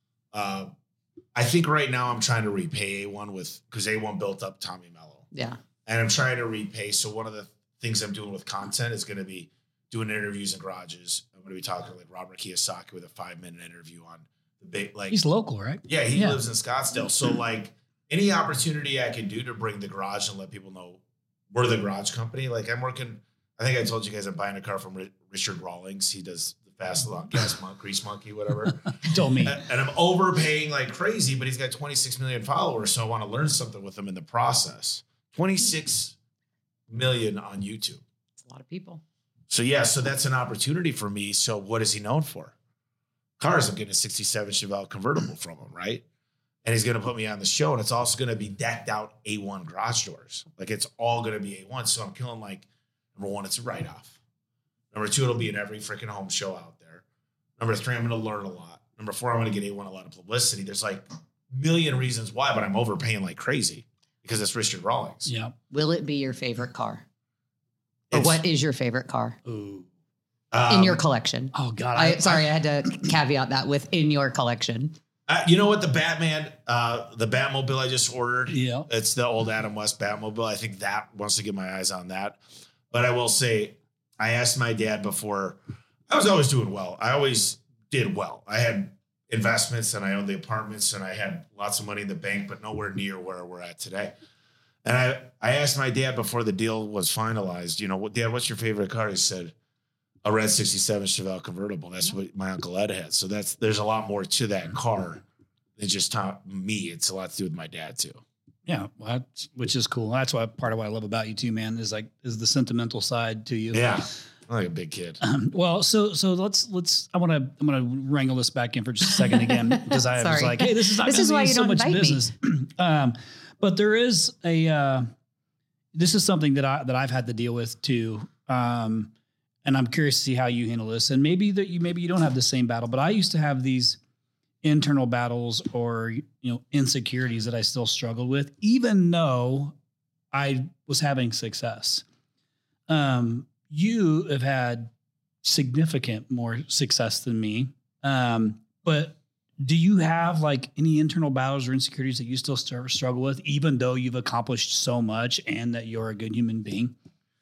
Uh, I think right now I'm trying to repay A one with because A one built up Tommy Mello. Yeah. And I'm trying to repay. So one of the things I'm doing with content is going to be doing interviews in garages. I'm going to be talking to like Robert Kiyosaki with a five minute interview on the big, like He's local, right? yeah, he Yeah. lives in Scottsdale. So like any opportunity I can do to bring the garage and let people know we're the garage company. Like I'm working, I think I told you guys I'm buying a car from Richard Rawlings. He does the fast gas monk, grease monkey, whatever. He told me. And, and I'm overpaying like crazy, but he's got twenty-six million followers. So I want to learn something with him in the process. twenty-six million on YouTube. It's a lot of people. So yeah, so that's an opportunity for me. So what is he known for? Cars. I'm getting a sixty-seven Chevelle convertible from him, right? And he's going to put me on the show, and it's also going to be decked out A one garage doors. Like it's all going to be A one. So I'm killing like, number one, it's a write-off. Number two, it'll be in every freaking home show out there. Number three, I'm going to learn a lot. Number four, I'm going to get A one a lot of publicity. There's like a million reasons why, but I'm overpaying like crazy because it's Richard Rawlings. Yeah. Will it be your favorite car? Or It's- what is your favorite car Ooh. Um, in your collection? Oh God. I, sorry, I had to caveat that with in your collection. Uh, you know what? The Batman, uh, the Batmobile I just ordered. Yeah. It's the old Adam West Batmobile. I think that wants to get my eyes on that. But I will say, I asked my dad before. I was always doing well. I always did well. I had investments and I owned the apartments and I had lots of money in the bank, but nowhere near where we're at today. And I, I asked my dad before the deal was finalized, you know, what, Dad, what's your favorite car? He said, a red sixty-seven Chevelle convertible. That's what my Uncle Ed had. So that's, there's a lot more to that car than just top me. It's a lot to do with my dad too. Yeah. Well, that's, which is cool. That's why part of what I love about you too, man, is like, is the sentimental side to you. Yeah. I'm like a big kid. Um, well, so, so let's, let's, I want to, I'm going to wrangle this back in for just a second again, because I was Sorry. like, hey, this is not This gonna is be why you so don't much invite me. business. um, but there is a, uh, this is something that I, that I've had to deal with too. Um, and I'm curious to see how you handle this, and maybe that you, maybe you don't have the same battle, but I used to have these internal battles or, you know, insecurities that I still struggled with, even though I was having success. Um, you have had significant more success than me. Um, but do you have like any internal battles or insecurities that you still st- struggle with, even though you've accomplished so much and that you're a good human being?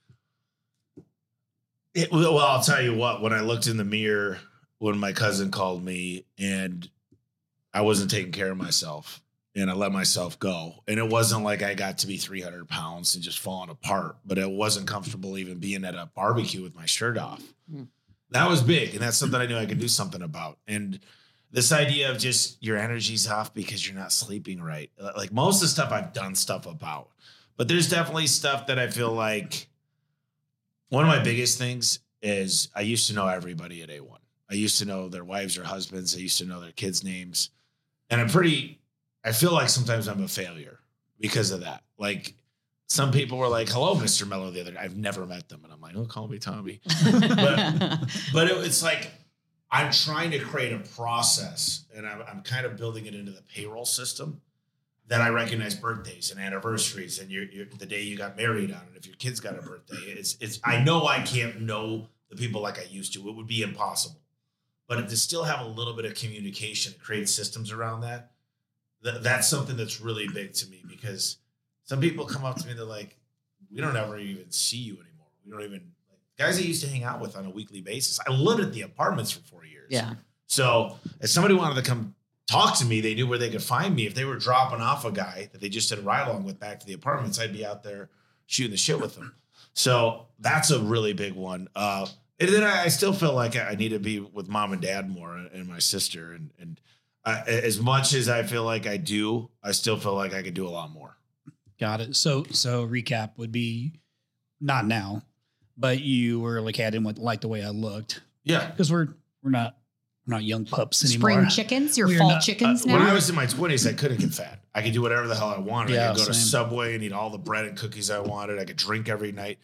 It, well, I'll tell you what, when I looked in the mirror, when my cousin called me and I wasn't taking care of myself and I let myself go, and it wasn't like I got to be three hundred pounds and just falling apart, but I wasn't comfortable even being at a barbecue with my shirt off. Mm. That was big. And that's something I knew I could do something about. And this idea of just your energy's off because you're not sleeping right. Like most of the stuff I've done stuff about, but there's definitely stuff that I feel like one of my biggest things is I used to know everybody at A one. I used to know their wives or husbands. I used to know their kids' names. And I'm pretty, I feel like sometimes I'm a failure because of that. Like some people were like, hello, Mister Mello the other day. I've never met them. And I'm like, oh, call me Tommy. but but it, it's like, I'm trying to create a process and I'm, I'm kind of building it into the payroll system that I recognize birthdays and anniversaries and you're, you're, the day you got married on it. If your kid's got a birthday, it's, it's, I know I can't know the people like I used to. It would be impossible. But to still have a little bit of communication, create systems around that, th- that's something that's really big to me because some people come up to me, they're like, we don't ever even see you anymore. We don't even, like, guys I used to hang out with on a weekly basis. I lived at the apartments for four years. Yeah. So if somebody wanted to come talk to me, they knew where they could find me. If they were dropping off a guy that they just did a ride along with back to the apartments, I'd be out there shooting the shit with them. So that's a really big one. Uh, And then I still feel like I need to be with mom and dad more and my sister. And, and uh, as much as I feel like I do, I still feel like I could do a lot more. Got it. So, so recap would be not now, but you were like, I didn't want, like the way I looked. Yeah. Cause we're, we're not, we're not young pups Spring anymore. chickens, your We are fall not- chickens Uh, now? when I was in my twenties, I couldn't get fat. I could do whatever the hell I wanted. Yeah, I could go to same. Subway and eat all the bread and cookies I wanted. I could drink every night.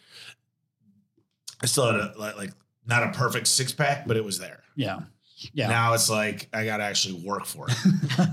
I still had a, like, like not a perfect six pack, but it was there. Yeah. Yeah. Now it's like I got to actually work for it.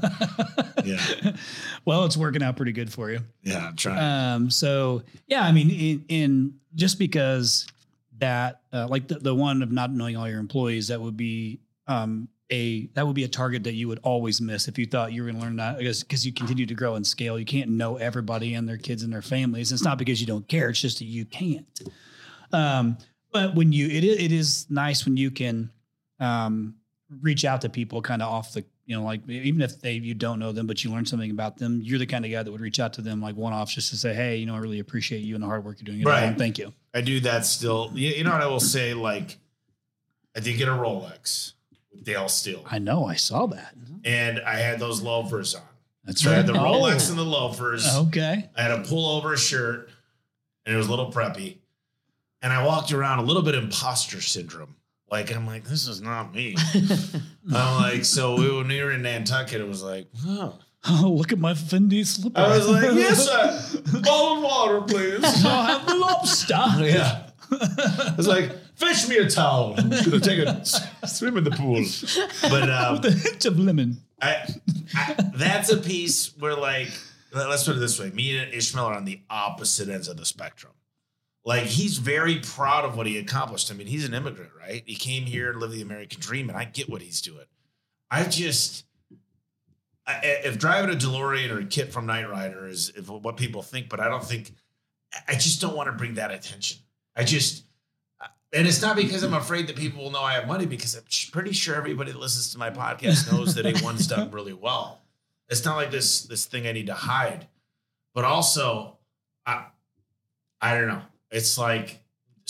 Yeah. Well, it's working out pretty good for you. Yeah, I'm trying. Um, so yeah, I mean, in, in just because that, uh, like the, the one of not knowing all your employees, that would be, um, a, that would be a target that you would always miss if you thought you were going to learn that, because, because you continue to grow and scale. You can't know everybody and their kids and their families. It's not because you don't care. It's just that you can't. Um, but when you, it, it is nice when you can, um, reach out to people kind of off the, you know, like even if they, you don't know them, but you learn something about them, you're the kind of guy that would reach out to them like one off just to say, hey, you know, I really appreciate you and the hard work you're doing. Right. Thank you. I do that still. You, you know what I will say? Like, I did get a Rolex with Dale Steele. I know. I saw that. And I had those loafers on. That's So I right. had the Oh, Rolex and the loafers. okay. I had a pullover shirt, and it was a little preppy. And I walked around a little bit imposter syndrome. Like, I'm like, this is not me. I'm like, so we, when we were in Nantucket, it was like, oh. Oh, look at my Fendi slipper. I was like, yes, sir. Bottle of water, please. I'll have the lobster. Yeah. I was like, fetch me a towel. I'm going to take a swim in the pool. But um, With a hint of lemon. I, I, that's a piece where, like, let's put it this way. Me and Ishmael are on the opposite ends of the spectrum. Like, he's very proud of what he accomplished. I mean, he's an immigrant, right? He came here and lived the American dream, and I get what he's doing. I just, I, if driving a DeLorean or a kit from Knight Rider is if, what people think, but I don't think, I just don't want to bring that attention. I just, and it's not because I'm afraid that people will know I have money, because I'm pretty sure everybody that listens to my podcast knows that A one's done really well. It's not like this, this thing I need to hide, but also, I, I don't know. It's like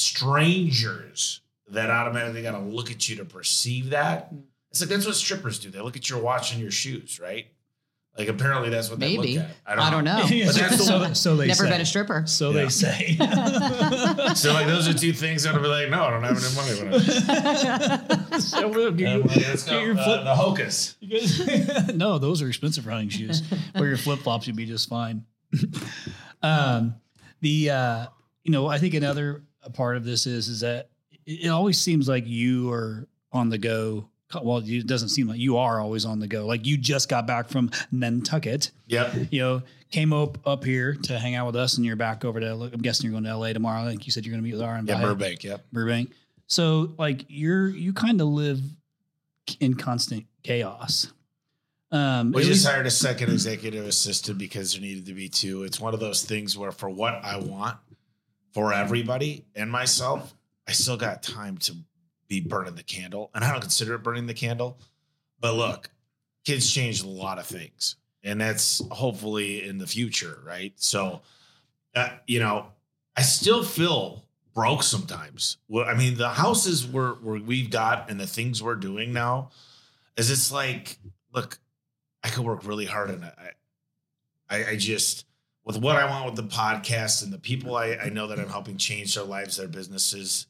strangers that automatically got to look at you to perceive that. It's like, that's what strippers do. They look at your watch and your shoes, right? Like, apparently that's what they Maybe. look at. I don't, I don't know. Yeah, But that's the so, one. so they Never say. been a stripper. So Yeah. they say. So, like, those are two things that will be like, no, I don't have any money. When I, So we'll get I'm you- like, let's get go, your uh, flip- the hocus. You guys- no, those are expensive running shoes. Wear your flip flops, you'd be just fine. um, the uh, you know, I think another part of this is is that it, it always seems like you are on the go. Well, it doesn't seem like you are always on the go. Like you just got back from Nantucket. Yep. You know, came up up here to hang out with us, and you're back over to. I'm guessing you're going to L A tomorrow. I think you said you're going to meet with R and Yeah, Burbank. Yep. Burbank. So like you're you kind of live in constant chaos. Um, We at just least- hired a second executive assistant because there needed to be two. It's one of those things where, for what I want for everybody and myself, I still got time to be burning the candle. And I don't consider it burning the candle. But look, kids changed a lot of things. And that's hopefully in the future, right? So, uh, you know, I still feel broke sometimes. Well, I mean, the houses we're, we're, we've got and the things we're doing now is it's like, look, I could work really hard on it. I, I, I just, with what I want with the podcast and the people I, I know that I'm helping change their lives, their businesses,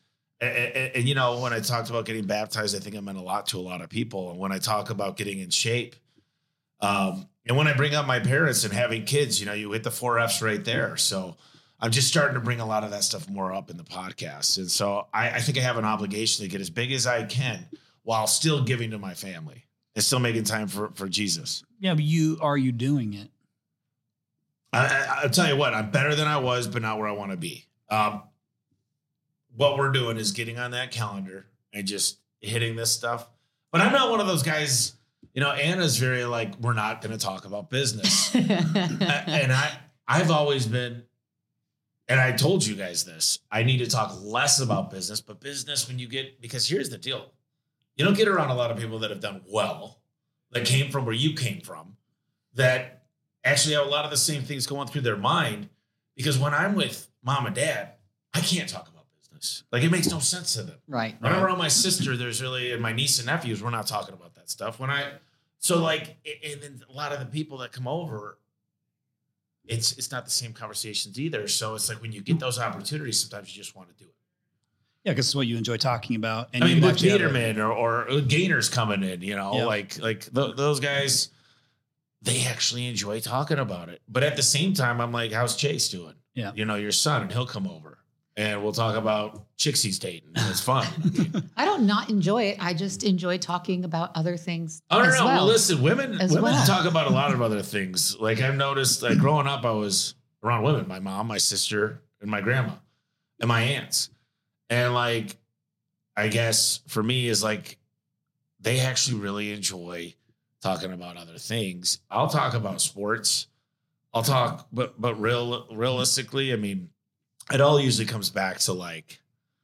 And, and, and, you know, when I talked about getting baptized, I think it meant a lot to a lot of people. And when I talk about getting in shape, um, and when I bring up my parents and having kids, you know, you hit the four F's right there. So I'm just starting to bring a lot of that stuff more up in the podcast. And so I, I think I have an obligation to get as big as I can while still giving to my family and still making time for, for Jesus. Yeah, but you are you doing it? I, I, I'll tell you what, I'm better than I was, but not where I want to be. Um, what we're doing is getting on that calendar and just hitting this stuff. But I'm not one of those guys, you know, Anna's very like, we're not going to talk about business. And I, I've always been, and I told you guys this, I need to talk less about business, but business when you get, because here's the deal. You don't get around a lot of people that have done well, that came from where you came from, that actually have a lot of the same things going through their mind. Because when I'm with mom and dad, I can't talk about business. Like, it makes no sense to them. Right. When I'm around my sister, there's really, and my niece and nephews, we're not talking about that stuff. When I, so like, and then a lot of the people that come over, it's it's not the same conversations either. So it's like when you get those opportunities, sometimes you just want to do it. Yeah, because it's what you enjoy talking about. And I mean, you with actually have a- Peterman or, or Gainers coming in, you know, Yeah. like like th- those guys, they actually enjoy talking about it. But at the same time, I'm like, how's Chase doing? Yeah. You know, your son, and he'll come over and we'll talk about chicks he's dating. And it's fun. I don't not enjoy it. I just enjoy talking about other things. I don't as know. Well, Well, listen, women As women well. talk about a lot of other things. Like I've noticed, like growing up, I was around women, my mom, my sister, and my grandma, and my aunts. And like, I guess for me is like, they actually really enjoy talking about other things. I'll talk about sports. I'll talk, but but real realistically, I mean, it all usually comes back to like,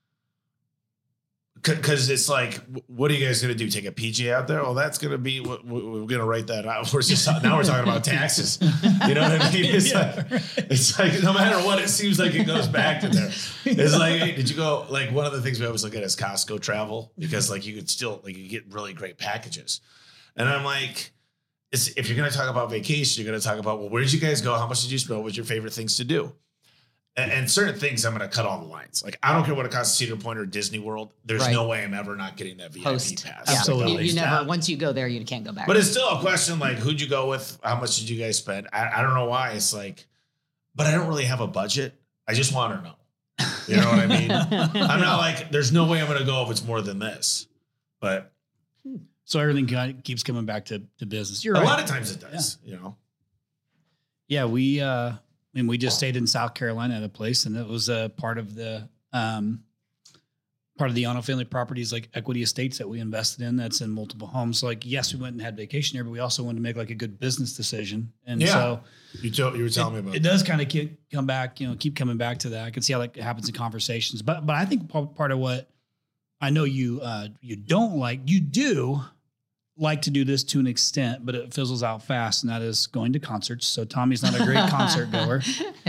because it's like, what are you guys going to do? Take a P J out there? Oh, that's going to be, what we're going to write that out. We're just, now we're talking about taxes. You know what I mean? It's, Yeah, like, right. it's like, no matter what, it seems like it goes back to there. It's like, hey, did you go, like one of the things we always look at is Costco travel, because like you could still, like you get really great packages. And I'm like, it's, if you're going to talk about vacation, you're going to talk about, well, where did you guys go? How much did you spend? What was your favorite things to do? And, and certain things, I'm going to cut all the lines. Like, I don't care what it costs, Cedar Point or Disney World. There's Right. no way I'm ever not getting that V I P Post. pass. Yeah. Absolutely. You, you never, Yeah. once you go there, you can't go back. But it's still a question like, who'd you go with? How much did you guys spend? I, I don't know why. It's like, but I don't really have a budget. I just want to know. You know what I mean? I'm not like, there's no way I'm going to go if it's more than this. But So everything kind of keeps coming back to, to business. You're a right. lot of times it does, you know? Yeah, we uh I mean we just stayed in South Carolina at a place, and it was a part of the um part of the Ono Family Properties like equity estates that we invested in that's in multiple homes. So like yes, we went and had vacation here, but we also wanted to make like a good business decision. And Yeah. so You, told, you were telling me it, about it that. does kind of keep come back, you know, keep coming back to that. I can see how that happens in conversations. But but I think pa- part of what I know you uh you don't like, you do like to do this to an extent, but it fizzles out fast, and that is going to concerts. So Tommy's not a great concert goer.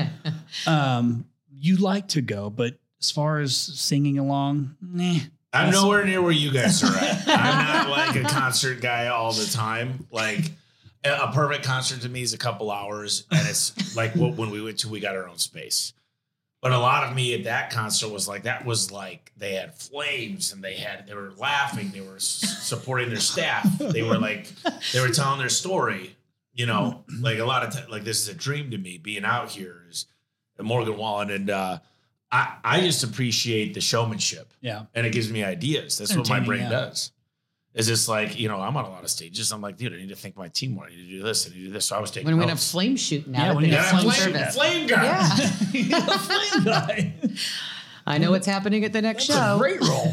Um, you like to go, but as far as singing along, nah. I'm nowhere near where you guys are at. I'm not like a concert guy all the time. Like a a perfect concert to me is a couple hours, and it's like what when we went to, we got our own space. But a lot of me at that concert was like, that was like, they had flames and they had, they were laughing. They were s- supporting their staff. They were like, they were telling their story, you know, like a lot of times, like this is a dream to me being out here is at Morgan Wallen. And uh, I, I just appreciate the showmanship, Yeah. and it gives me ideas. That's what my brain Entertaining, yeah. does. Is just like, you know, I'm on a lot of stages. I'm like, dude, I need to think my team more. I need to do this. I need to do this. So I was taking when we have notes. flame shooting Yeah, out when at you the have flame flame, service. flame gun. Yeah. Flame guy. I know what's happening at the next That's show. a great role.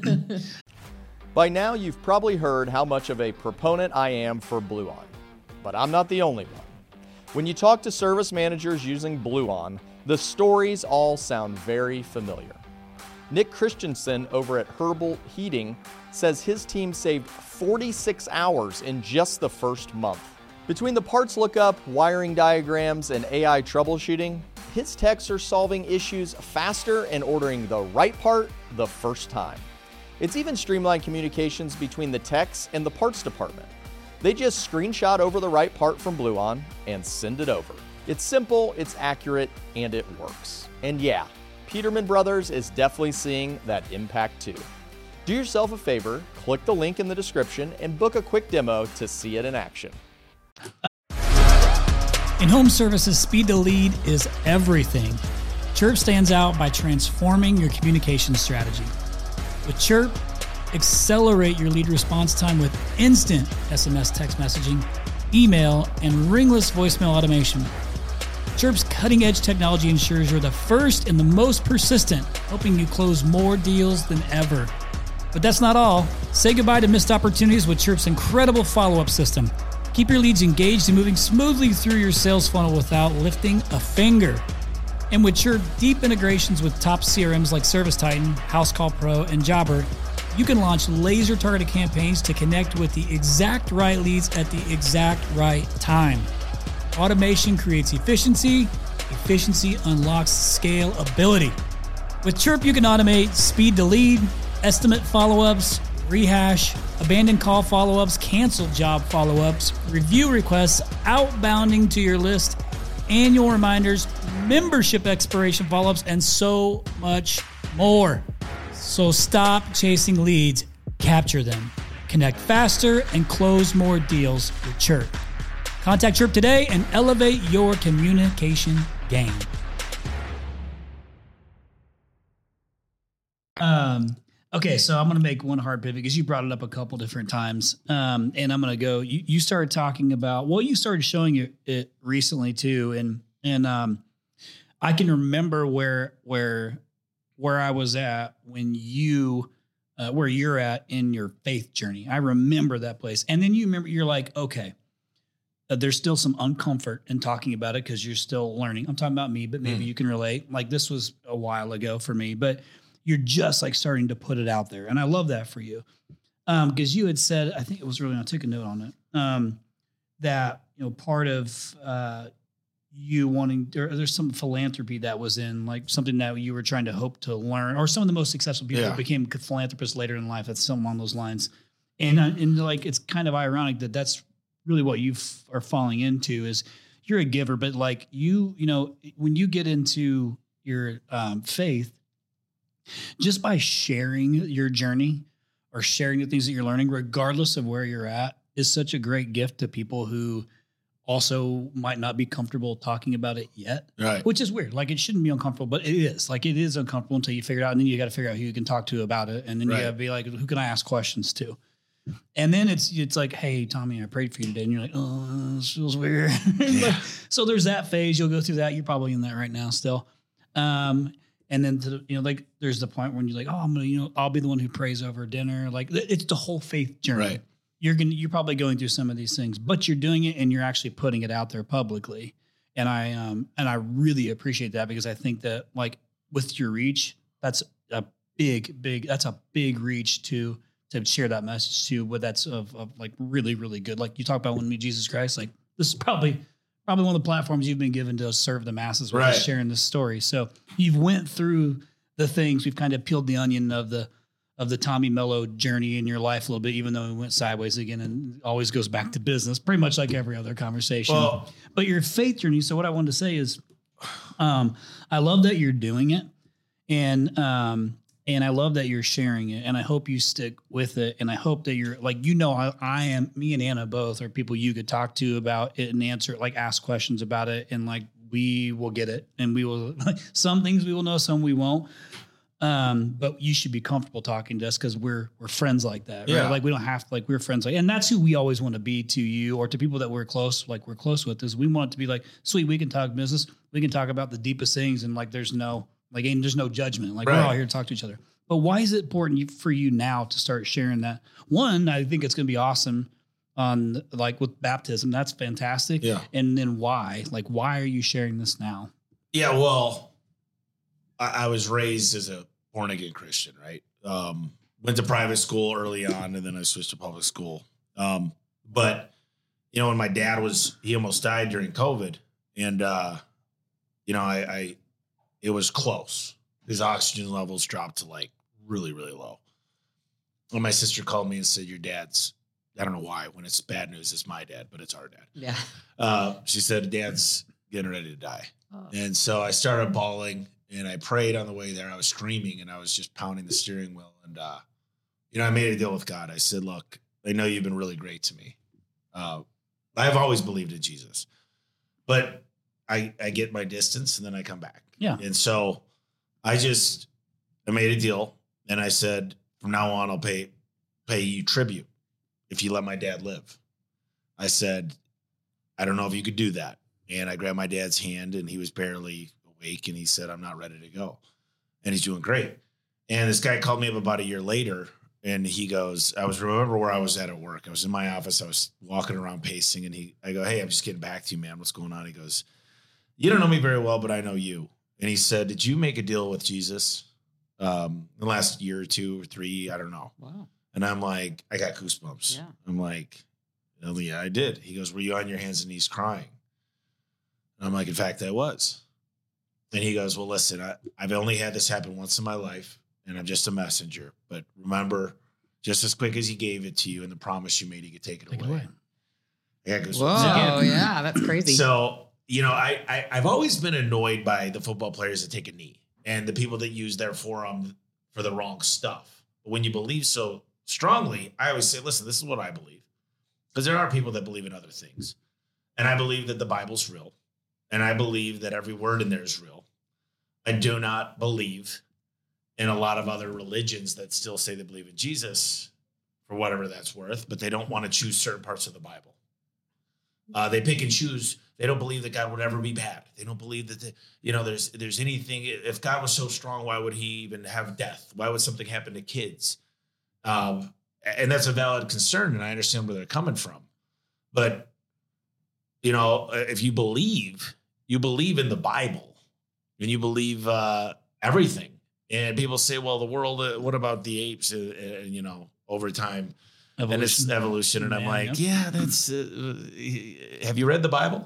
By now, you've probably heard how much of a proponent I am for Blue On, but I'm not the only one. When you talk to service managers using Blue On, the stories all sound very familiar. Nick Christensen over at Herbal Heating says his team saved forty-six hours in just the first month. Between the parts lookup, wiring diagrams, and A I troubleshooting, his techs are solving issues faster and ordering the right part the first time. It's even streamlined communications between the techs and the parts department. They just screenshot over the right part from Blue On and send it over. It's simple, it's accurate, and it works. And yeah, Peterman Brothers is definitely seeing that impact too. Do yourself a favor, click the link in the description, and book a quick demo to see it in action. In home services, speed to lead is everything. Chirp stands out by transforming your communication strategy. With Chirp, accelerate your lead response time with instant S M S text messaging, email, and ringless voicemail automation. Chirp's cutting-edge technology ensures you're the first and the most persistent, helping you close more deals than ever. But that's not all. Say goodbye to missed opportunities with Chirp's incredible follow-up system. Keep your leads engaged and moving smoothly through your sales funnel without lifting a finger. And with Chirp deep integrations with top C R Ms like ServiceTitan, HouseCall Pro, and Jobber, you can launch laser-targeted campaigns to connect with the exact right leads at the exact right time. Automation creates efficiency. Efficiency unlocks scalability. With Chirp, you can automate speed to lead, estimate follow-ups, rehash, abandoned call follow-ups, canceled job follow-ups, review requests, outbounding to your list, annual reminders, membership expiration follow-ups, and so much more. So stop chasing leads, capture them, connect faster, and close more deals with Chirp. Contact Chirp today and elevate your communication game. Um, okay, so I'm going to make one hard pivot because you brought it up a couple different times. Um, and I'm going to go, you, you started talking about, well, you started showing it, it recently too. And, and, um, I can remember where, where, where I was at when you, uh, where you're at in your faith journey. I remember that place. And then you remember, you're like, okay, uh, there's still some uncomfort in talking about it because you're still learning. I'm talking about me, but maybe mm. you can relate. Like this was a while ago for me, but you're just like starting to put it out there. And I love that for you. Um, because you had said, I think it was really, I took a note on it, um, that, you know, part of, uh, you wanting, there, there's some philanthropy that was in like something that you were trying to hope to learn, or some of the most successful people yeah. became philanthropists later in life. That's something along those lines. And, uh, and like, it's kind of ironic that that's really what you f- are falling into is you're a giver, but like you, you know, when you get into your um, faith, just by sharing your journey or sharing the things that you're learning, regardless of where you're at, is such a great gift to people who also might not be comfortable talking about it yet, right? Which is weird. Like it shouldn't be uncomfortable, but it is. Like it is uncomfortable until you figure it out, and then you got to figure out who you can talk to about it, and then right. you got to be like, who can I ask questions to? And then it's it's like, hey, Tommy, I prayed for you today, and you're like, oh, this feels weird. Yeah. So there's that phase. You'll go through that. You're probably in that right now still. Um, and then to the, you know, like there's the point when you're like, oh, I'm gonna, you know, I'll be the one who prays over dinner. Like it's the whole faith journey. Right. You're gonna, you're probably going through some of these things, but you're doing it and you're actually putting it out there publicly. And I, um, and I really appreciate that because I think that like with your reach, that's a big, big, that's a big reach to, to share that message to what that's of, of like really, really good. Like you talk about when we meet Jesus Christ, like this is probably, probably one of the platforms you've been given to serve the masses with right. sharing this story. So you've went through the things, we've kind of peeled the onion of the, of the Tommy Mello journey in your life a little bit, even though it went sideways again and always goes back to business, pretty much like every other conversation. Well, but your faith journey. So what I wanted to say is, um, I love that you're doing it. And, um, and I love that you're sharing it, and I hope you stick with it. And I hope that you're like, you know, I, I am, me and Anna both are people you could talk to about it and answer, like ask questions about it. And like, we will get it, and we will, some things we will know, some we won't. Um, but you should be comfortable talking to us because we're, we're friends like that. Right? Yeah. Like we don't have to, like we're friends. Like, and that's who we always want to be to you or to people that we're close, like we're close with, is we want it to be like, sweet, we can talk business. We can talk about the deepest things. And like, there's no, like, ain't, there's no judgment. Like right. We're all here to talk to each other. But why is it important for you now to start sharing that? One, I think it's going to be awesome on like with baptism. That's fantastic. Yeah. And then why, like, why are you sharing this now? Yeah. Well, I, I was raised as a born again Christian, right? Um, went to private school early on, and then I switched to public school. Um, but you know, when my dad was, he almost died during COVID, and uh, you know, I, I, it was close. His oxygen levels dropped to like really, really low. And my sister called me and said, "Your dad's," I don't know why, when it's bad news, it's my dad, but it's our dad. Yeah. Uh, she said, "Dad's getting ready to die." Oh. And so I started bawling, and I prayed on the way there. I was screaming and I was just pounding the steering wheel. And, uh, you know, I made a deal with God. I said, look, I know you've been really great to me. Uh, I've always believed in Jesus, but I, I get my distance and then I come back. Yeah. And so I just, I made a deal and I said, from now on, I'll pay, pay you tribute if you let my dad live. I said, I don't know if you could do that. And I grabbed my dad's hand and he was barely awake. And he said, I'm not ready to go. And he's doing great. And this guy called me up about a year later and he goes, I was, remember where I was at at work. I was in my office. I was walking around pacing and he, I go, hey, I'm just getting back to you, man. What's going on? He goes, you don't know me very well, but I know you. And he said, did you make a deal with Jesus um, in the last year or two or three? I don't know. Wow. And I'm like, I got goosebumps. Yeah. I'm like, oh, yeah, I did. He goes, were you on your hands and knees crying? And I'm like, in fact, I was. And he goes, well, listen, I, I've only had this happen once in my life, and I'm just a messenger. But remember, just as quick as he gave it to you and the promise you made, he could take it Take away. it away. I got goosebumps Whoa, again. yeah, that's crazy. So, you know, I, I, I've always been annoyed by the football players that take a knee and the people that use their forearm for the wrong stuff. But when you believe so strongly, I always say, listen, this is what I believe. Because there are people that believe in other things. And I believe that the Bible's real. And I believe that every word in there is real. I do not believe in a lot of other religions that still say they believe in Jesus for whatever that's worth, but they don't want to choose certain parts of the Bible. Uh, they pick and choose. They don't believe that God would ever be bad. They don't believe that, the, you know, there's there's anything. If God was so strong, why would he even have death? Why would something happen to kids? Um, and that's a valid concern, and I understand where they're coming from. But, you know, if you believe, you believe in the Bible, and you believe uh, everything. And people say, well, the world, uh, what about the apes? And, uh, you know, over time. Evolution. And it's evolution. And I'm Man, like, yep. yeah, that's, uh, have you read the Bible?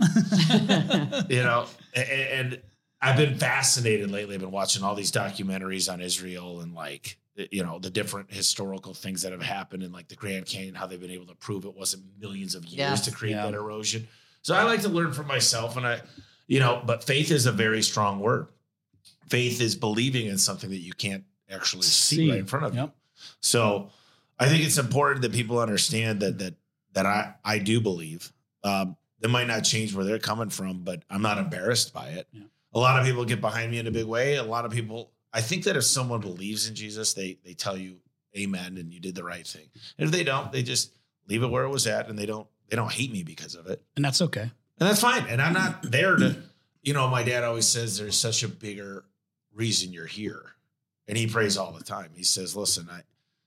you know, and, and I've been fascinated lately. I've been watching all these documentaries on Israel and like, you know, the different historical things that have happened in like the Grand Canyon, how they've been able to prove it wasn't millions of years yeah. to create yeah. that erosion. So I like to learn from myself and I, you know, but faith is a very strong word. Faith is believing in something that you can't actually see, see. right in front of yep. you. So I think it's important that people understand that that that I, I do believe. Um, that might not change where they're coming from, but I'm not embarrassed by it. Yeah. A lot of people get behind me in a big way. A lot of people, I think that if someone believes in Jesus, they they tell you amen and you did the right thing. And if they don't, they just leave it where it was at and they don't they don't hate me because of it. And that's okay. And that's fine. And I'm not there to, you know, my dad always says there's such a bigger reason you're here. And he prays all the time. He says, listen, I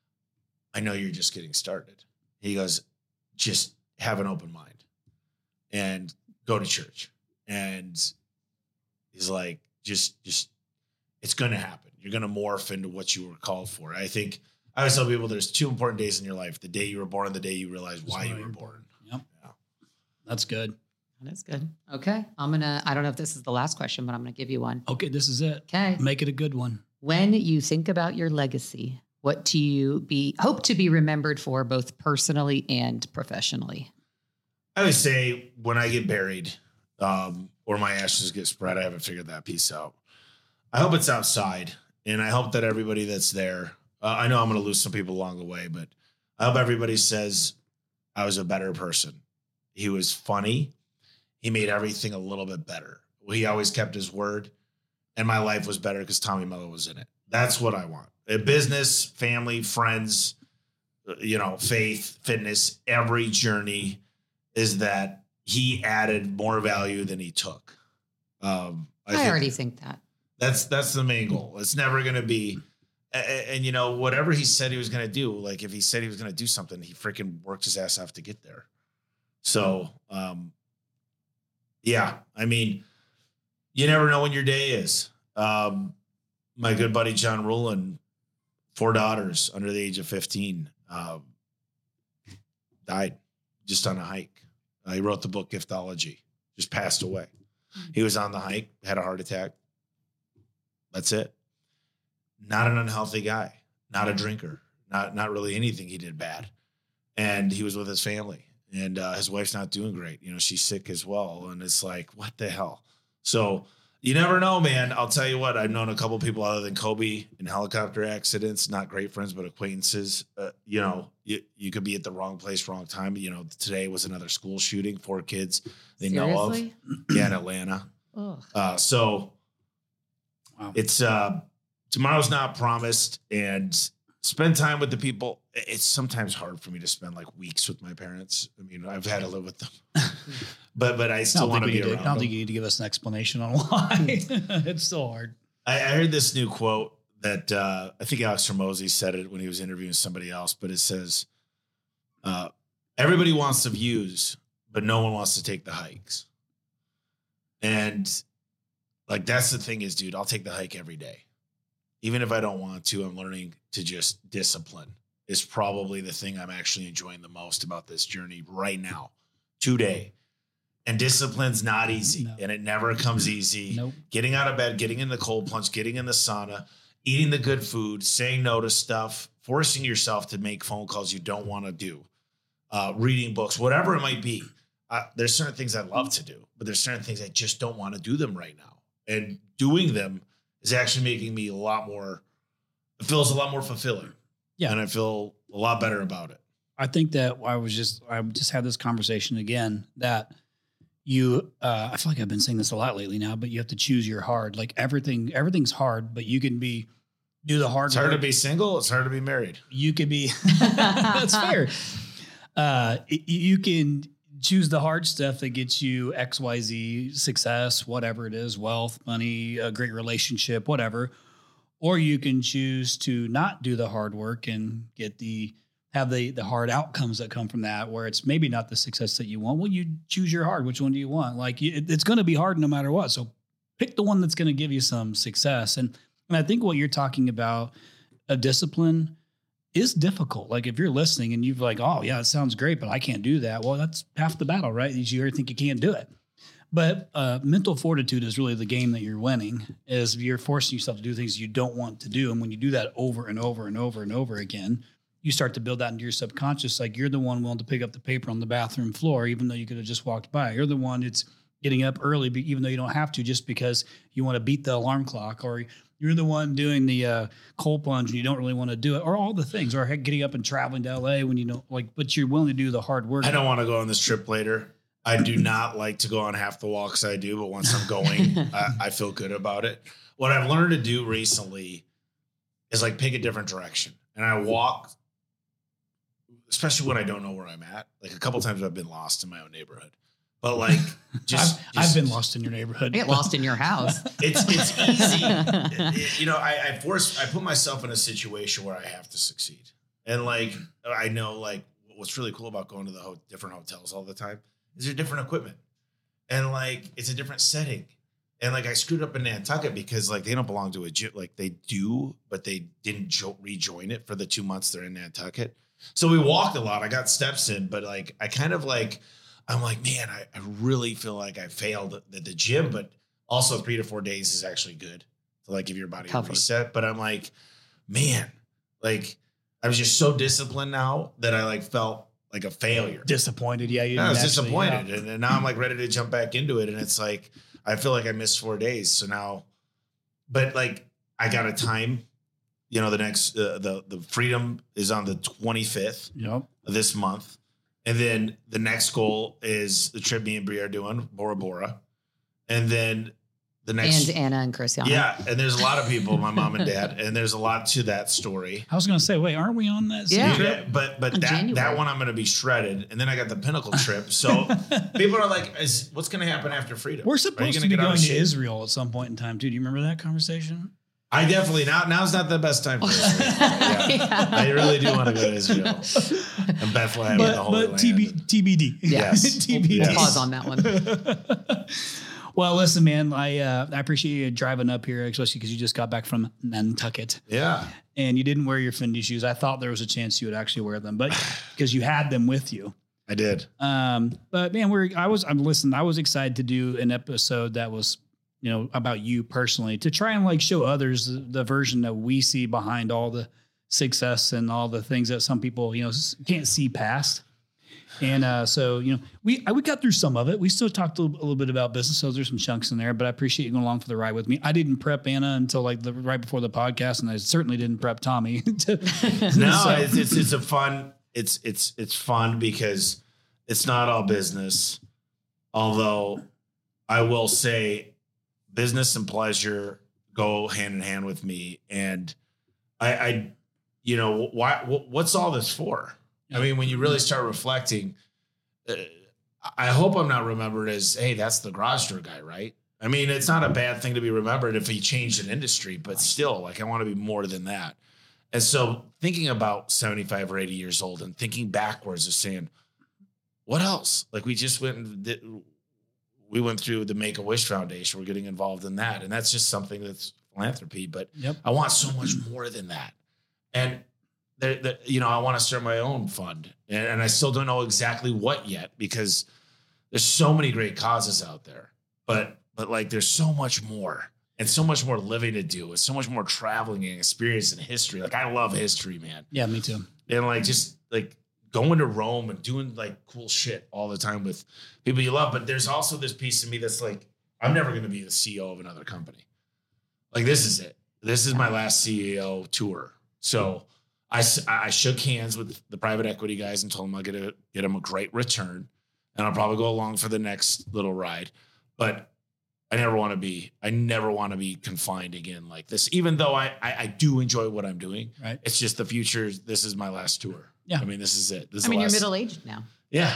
I know you're just getting started. He goes, just have an open mind and go to church. And he's like, just, just, it's going to happen. You're going to morph into what you were called for. I think I always tell people there's two important days in your life: the day you were born, and the day you realize why you were born. Yep. Yeah. That's good. That's good. Okay. I'm going to, I don't know if this is the last question, but I'm going to give you one. Okay. This is it. Okay. Make it a good one. When you think about your legacy, what do you be hope to be remembered for, both personally and professionally? I would say when I get buried um, or my ashes get spread, I haven't figured that piece out. I hope it's outside, and I hope that everybody that's there, uh, I know I'm going to lose some people along the way, but I hope everybody says I was a better person. He was funny. He made everything a little bit better. He always kept his word, and my life was better because Tommy Mello was in it. That's what I want. A business, family, friends, you know, faith, fitness, every journey is that he added more value than he took. Um, I, I already think that. That's that's the main goal. It's never going to be, and, and you know, whatever he said he was going to do, like if he said he was going to do something, he freaking worked his ass off to get there. So, um, yeah, I mean, you never know when your day is. Um, my good buddy, John Rulin, four daughters under the age of fifteen, um, died just on a hike. Uh, he wrote the book Giftology, just passed away. He was on the hike, had a heart attack. That's it. Not an unhealthy guy, not a drinker, not, not really anything he did bad. And he was with his family, and uh, his wife's not doing great. You know, she's sick as well. And it's like, what the hell? So You never know, man. I'll tell you what. I've known a couple people other than Kobe in helicopter accidents. Not great friends, but acquaintances. Uh, you know, you, you could be at the wrong place, wrong time. You know, today was another school shooting. Four kids they Seriously? know of. Yeah, in Atlanta. Uh, so Wow. it's uh, tomorrow's not promised, and spend time with the people. It's sometimes hard for me to spend like weeks with my parents. I mean, I've had to live with them, but but I still want to be to, around. I don't them. think you need to give us an explanation on why. It's still hard. I, I heard this new quote that uh, I think Alex Hormozy said it when he was interviewing somebody else, but it says, uh, "Everybody wants the views, but no one wants to take the hikes." And like that's the thing is, dude, I'll take the hike every day. Even if I don't want to, I'm learning to just discipline is probably the thing I'm actually enjoying the most about this journey right now, today. And discipline's not easy, No. and it never comes easy. Nope. Getting out of bed, getting in the cold plunge, getting in the sauna, eating the good food, saying no to stuff, forcing yourself to make phone calls you don't want to do, uh, reading books, whatever it might be. Uh, there's certain things I love to do, but there's certain things I just don't want to do them right now. And doing them is actually making me a lot more, it feels a lot more fulfilling. Yeah. And I feel a lot better about it. I think that I was just, I just had this conversation again that you, uh, I feel like I've been saying this a lot lately now, but you have to choose your hard. Like everything, everything's hard, but you can be, do the hard It's hard work. to be single. It's hard to be married. You could be, that's fair. Uh, y- you can choose the hard stuff that gets you X, Y, Z success, whatever it is, wealth, money, a great relationship, whatever. Or you can choose to not do the hard work and get the, have the, the hard outcomes that come from that, where it's maybe not the success that you want. Well, you choose your hard. Which one do you want? Like you, it, it's going to be hard no matter what. So pick the one that's going to give you some success. And, and I think what you're talking about, a discipline, is difficult. Like if you're listening and you've like, oh yeah, it sounds great, but I can't do that. Well, that's half the battle, right? You already think you can't do it. But uh, mental fortitude is really the game that you're winning, is you're forcing yourself to do things you don't want to do. And when you do that over and over and over and over again, you start to build that into your subconscious. Like you're the one willing to pick up the paper on the bathroom floor, even though you could have just walked by. You're the one that's getting up early, but even though you don't have to, just because you want to beat the alarm clock, or you're the one doing the uh, cold plunge and you don't really want to do it, or all the things, or heck, getting up and traveling to L A when you don't like, but you're willing to do the hard work. I don't want to go on this trip later. I do not like to go on half the walks I do, but once I'm going, I, I feel good about it. What I've learned to do recently is like pick a different direction. And I walk, especially when I don't know where I'm at. Like a couple times I've been lost in my own neighborhood. But like, just I've, just I've been lost in your neighborhood. I get lost in your house. It's it's easy. It- it- you know, I, I force I put myself in a situation where I have to succeed. And like I know like what's really cool about going to the ho- different hotels all the time is there's different equipment. And like it's a different setting. And like I screwed up in Nantucket because like they don't belong to a gym. Like they do, but they didn't jo- rejoin it for the two months they're in Nantucket. So we walked a lot. I got steps in, but like I kind of like I'm like, man, I, I really feel like I failed at the, the gym, but also three to four days is actually good to like give your body Covered. a reset. But I'm like, man, like I was just so disciplined now that I like felt like a failure. Disappointed. Yeah. You I was didn't actually- disappointed. yeah. And, and now I'm like ready to jump back into it. And it's like, I feel like I missed four days. So now, but like I got a time, you know, the next, uh, the, the freedom is on the twenty-fifth Yep. of this month. And then the next goal is the trip me and Brie are doing, Bora Bora. And then the next. And Anna and Christiana. Yeah. And there's a lot of people, my mom and dad, and there's a lot to that story. I was going to say, wait, aren't we on that? same Yeah. trip? Yeah, but but In that, January. that one I'm going to be shredded. And then I got the Pinnacle trip. So people are like, is, what's going to happen after freedom? We're Are you supposed gonna to be get on going a to ship? Israel at some point in time, too. Do you remember that conversation? I definitely, now now's not the best time for Israel. Yeah. Yeah. I really do want to go to Israel and Bethlehem and the But, Holy but T B, Land. T B D. Yes. T B D. Yes. Pause on that one. Well, listen, man, I uh, I appreciate you driving up here, especially because you just got back from Nantucket Yeah. and you didn't wear your Fendi shoes. I thought there was a chance you would actually wear them, but because you had them with you. I did. Um, but man, we're I was I'm listening. I was excited to do an episode that was, you know, about you personally, to try and like show others the, the version that we see behind all the success and all the things that some people, you know, s- can't see past. And uh, so, you know, we we got through some of it. We still talked a little, a little bit about business. So there's some chunks in there, but I appreciate you going along for the ride with me. I didn't prep Anna until like the right before the podcast, and I certainly didn't prep Tommy. to, no, so. it's, it's it's a fun. It's it's it's fun because it's not all business. Although I will say, business and pleasure go hand in hand with me, and I, I you know, why? What's all this for? I mean, when you really start reflecting, uh, I hope I'm not remembered as, hey, that's the garage door guy, right? I mean, it's not a bad thing to be remembered if he changed an industry, but still, like, I want to be more than that. And so thinking about seventy-five or eighty years old and thinking backwards of saying, what else? Like, we just went and did, we went through the Make-A-Wish Foundation. We're getting involved in that. And that's just something that's philanthropy, but yep. I want so much more than that. And There, there, you know, I want to start my own fund, and, and I still don't know exactly what yet because there's so many great causes out there. But, but like, there's so much more, and so much more living to do, and so much more traveling and experience and history. Like, I love history, man. Yeah, me too. And like, just like going to Rome and doing like cool shit all the time with people you love. But there's also this piece of me that's like, I'm never going to be the C E O of another company. Like, this is it. This is my last C E O tour. So I, I shook hands with the private equity guys and told them I'll get a, get them a great return, and I'll probably go along for the next little ride. But I never want to be, I never want to be confined again like this, even though I, I, I do enjoy what I'm doing. Right. It's just the future. This is my last tour. Yeah. I mean, this is it. This is I mean, the you're last, middle-aged now. Yeah.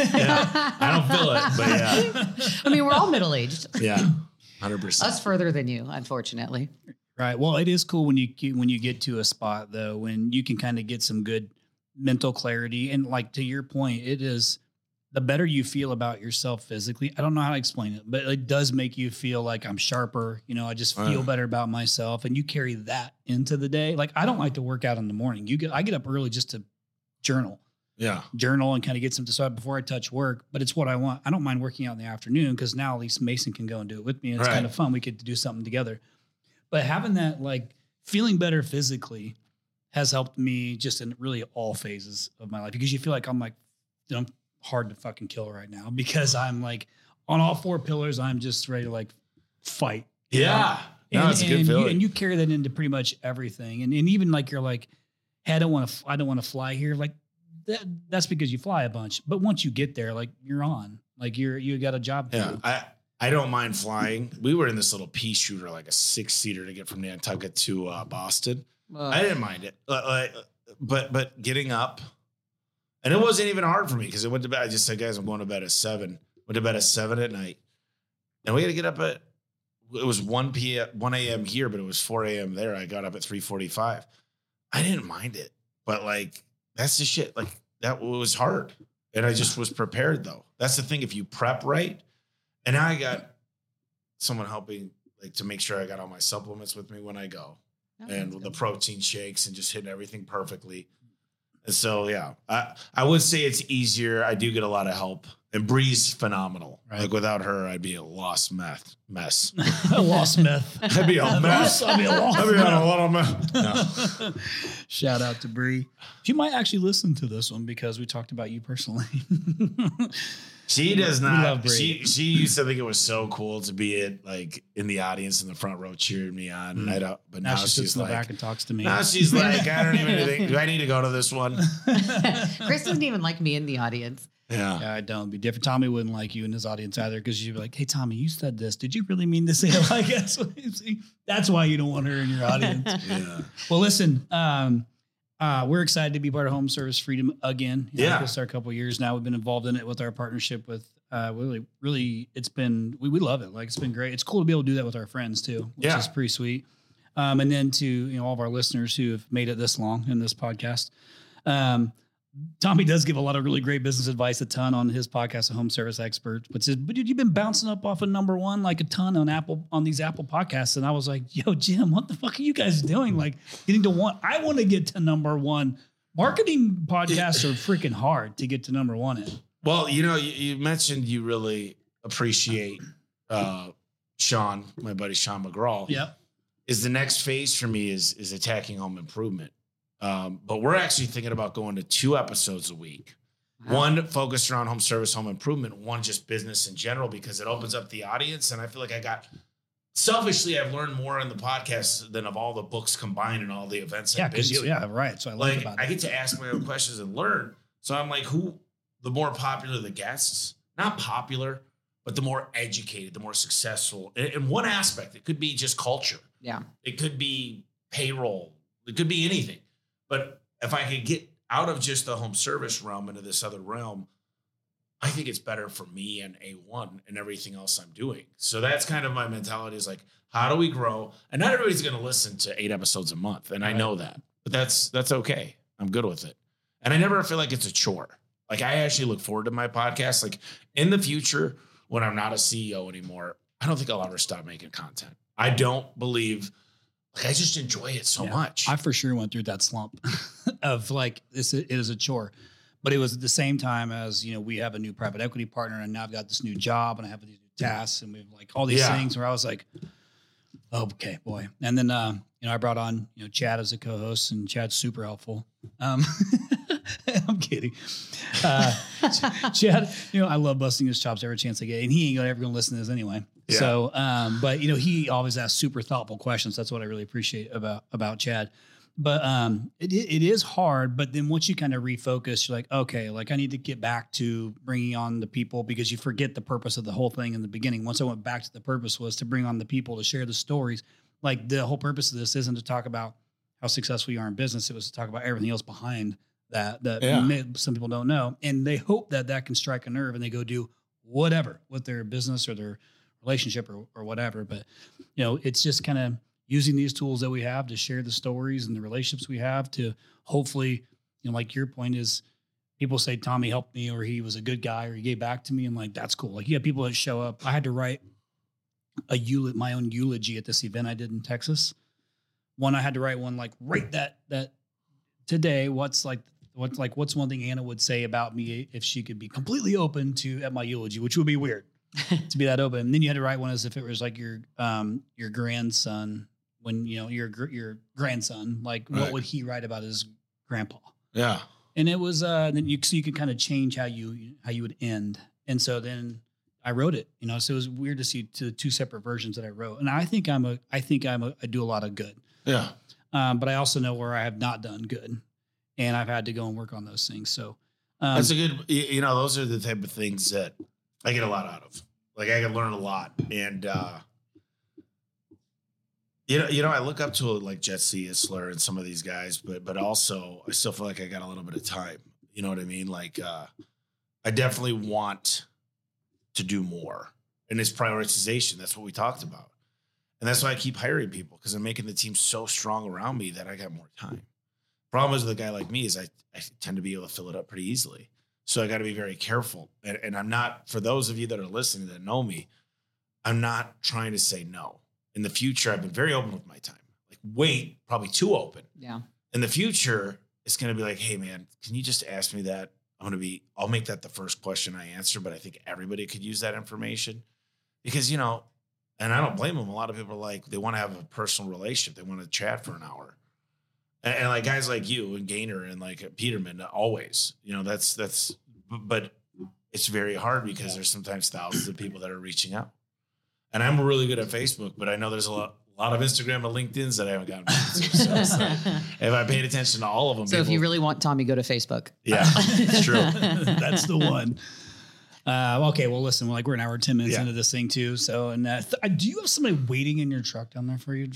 yeah. I don't feel it, but yeah. I mean, we're all middle-aged. Yeah. one hundred percent. Us further than you, unfortunately. Right. Well, it is cool when you when you get to a spot though, when you can kind of get some good mental clarity. And like, to your point, it is the better you feel about yourself physically. I don't know how to explain it, but it does make you feel like I'm sharper. You know, I just feel Uh. better about myself, and you carry that into the day. Like, I don't like to work out in the morning. You get, I get up early just to journal, Yeah. journal and kind of get some decide before I touch work, but it's what I want. I don't mind working out in the afternoon because now at least Mason can go and do it with me. And it's Right. kind of fun. We get to do something together. But having that, like, feeling better physically has helped me just in really all phases of my life, because you feel like I'm like, you know, I'm hard to fucking kill right now because I'm like on all four pillars. I'm just ready to like fight. you know? Yeah. No, And, it's a good and, you, feeling. and you carry that into pretty much everything. And, and even like, you're like, hey, I don't want to, I don't want to fly here. Like that, that's because you fly a bunch. But once you get there, like you're on, like you're, you got a job to Yeah. do. I, I don't mind flying. We were in this little pea shooter, like a six seater to get from Nantucket to uh, Boston. I didn't mind it. Like, but, but getting up, and it wasn't even hard for me because I went to bed. I just said, guys, I'm going to bed at seven. Went to bed at seven at night. And we had to get up at, it was one p.m., one a.m. here, but it was four a.m. there. I got up at three forty-five. I didn't mind it, but like, that's the shit. Like, that was hard. And I just was prepared though. That's the thing. If you prep right, and now I got someone helping like to make sure I got all my supplements with me when I go, Oh, and that's the good. protein shakes and just hitting everything perfectly. And so, yeah, I, I would say it's easier. I do get a lot of help, and Bree's phenomenal. Right. Like, without her, I'd be a lost meth mess. I lost meth. I'd be a mess. I'd be a lost I'd be on a meth. lot of meth. No. Shout out to Bree. She might actually listen to this one because we talked about you personally. She does We not. love Bree. She she used to think it was so cool to be it like in the audience in the front row cheering me on. And I don't. But now, now, she sits she's in the like, back and talks to me. now she's like, I don't even think. Do I need to go to this one? Chris doesn't even like me in the audience. Yeah. Yeah, I don't. It'd be different. Tommy wouldn't like you in his audience either because you'd be like, "Hey, Tommy, you said this. Did you really mean to say it like that?" So, see, that's why you don't want her in your audience. Yeah. Well, listen, um, uh, we're excited to be part of Home Service Freedom again. You know, Yeah. This is our couple of years now. We've been involved in it with our partnership with. Uh, really, really, it's been we, we love it. Like, it's been great. It's cool to be able to do that with our friends too, which Yeah. is pretty sweet. Um, and then to you know all of our listeners who have made it this long in this podcast. Um, Tommy does give a lot of really great business advice, a ton on his podcast, The Home Service Expert. But says, but dude, you've been bouncing up off of number one like a ton on Apple on these Apple podcasts, and I was like, yo, Jim, what the fuck are you guys doing? Like getting to one, I want to get to number one. Marketing podcasts are freaking hard to get to number one in. Well, you know, you, you mentioned you really appreciate uh, Sean, my buddy Sean McGraw. Yep. Is the next phase for me is is attacking home improvement. Um, but we're actually thinking about going to two episodes a week. Wow. One focused around home service, home improvement, one just business in general, because it opens up the audience. And I feel like I got, selfishly, I've learned more in the podcast than of all the books combined and all the events Yeah, I've been because you, to. yeah, right. So I Like, like about I it. get to ask my own questions and learn. So I'm like, who, the more popular the guests, not popular, but the more educated, the more successful. In, in one aspect, it could be just culture. Yeah. It could be payroll. It could be anything. But if I could get out of just the home service realm into this other realm, I think it's better for me and A one and everything else I'm doing. So that's kind of my mentality, is like, how do we grow? And not everybody's going to listen to eight episodes a month. And I know that, but that's, that's okay. I'm good with it. And I never feel like it's a chore. Like, I actually look forward to my podcast. Like, in the future, when I'm not a C E O anymore, I don't think I'll ever stop making content. I don't believe, like, I just enjoy it so Yeah. much. I for sure went through that slump of like, this it is a chore, but it was at the same time as, you know, we have a new private equity partner, and now I've got this new job and I have these new tasks, and we have like all these Yeah. things where I was like, oh, okay, boy. And then, uh, you know, I brought on, you know, Chad as a co-host, and Chad's super helpful. Um, I'm kidding. Uh, Chad, you know, I love busting his chops every chance I get, and he ain't gonna ever gonna listen to this anyway. Yeah. So, um, but you know, he always asks super thoughtful questions. That's what I really appreciate about, about Chad. But, um, it, it is hard, but then once you kind of refocus, you're like, okay, like I need to get back to bringing on the people, because you forget the purpose of the whole thing in the beginning. Once I went back to the purpose was to bring on the people to share the stories. Like, the whole purpose of this isn't to talk about how successful you are in business. It was to talk about everything else behind that, that Yeah. may- some people don't know. And they hope that that can strike a nerve and they go do whatever with their business or their relationship or, or whatever. But, you know, it's just kind of using these tools that we have to share the stories and the relationships we have to hopefully, you know, like your point is, people say, Tommy helped me, or he was a good guy, or he gave back to me. I'm like, that's cool. Like, you have people that show up. I had to write a eul- my own eulogy at this event I did in Texas. One, I had to write one like right that, that today, what's like, what's like, what's one thing Anna would say about me if she could be completely open to at my eulogy, which would be weird to be that open. And then you had to write one as if it was like your, um, your grandson, when, you know, your, gr- your grandson, like Right. what would he write about his grandpa? yeah. And it was, uh, then you, so you could kind of change how you, how you would end. And so then I wrote it, you know, so it was weird to see two, two separate versions that I wrote. And I think I'm a, I think I'm a, I do a lot of good. Yeah. Um, but I also know where I have not done good, and I've had to go and work on those things. So, um, That's a good, you you know, those are the type of things that I get a lot out of. Like, I can learn a lot. And, uh, you know, you know, I look up to like Jesse Isler and some of these guys, but, but also I still feel like I got a little bit of time. You know what I mean? Like, uh, I definitely want to do more, and it's prioritization. That's what we talked about. And that's why I keep hiring people, because I'm making the team so strong around me that I got more time. Problem is with a guy like me is I, I tend to be able to fill it up pretty easily. So I got to be very careful. And, and I'm not, for those of you that are listening that know me, I'm not trying to say no. In the future, I've been very open with my time. Like, wait, probably too open. Yeah. In the future, it's going to be like, hey, man, can you just ask me that? I'm going to be, I'll make that the first question I answer, but I think everybody could use that information. Because, you know, and I don't blame them. A lot of people are like, they want to have a personal relationship. They want to chat for an hour. And, and like guys like you and Gaynor and like Peterman, always, you know, that's, that's, but it's very hard because there's sometimes thousands of people that are reaching out. And I'm really good at Facebook, but I know there's a lot, a lot of Instagram and LinkedIn's that I haven't gotten to. So it's like, if I paid attention to all of them. So people, if you really want Tommy, go to Facebook. yeah, it's true. that's the one. Uh, okay, well, listen, like we're an hour, ten minutes Yeah. into this thing too. So, and uh, th- do you have somebody waiting in your truck down there for you?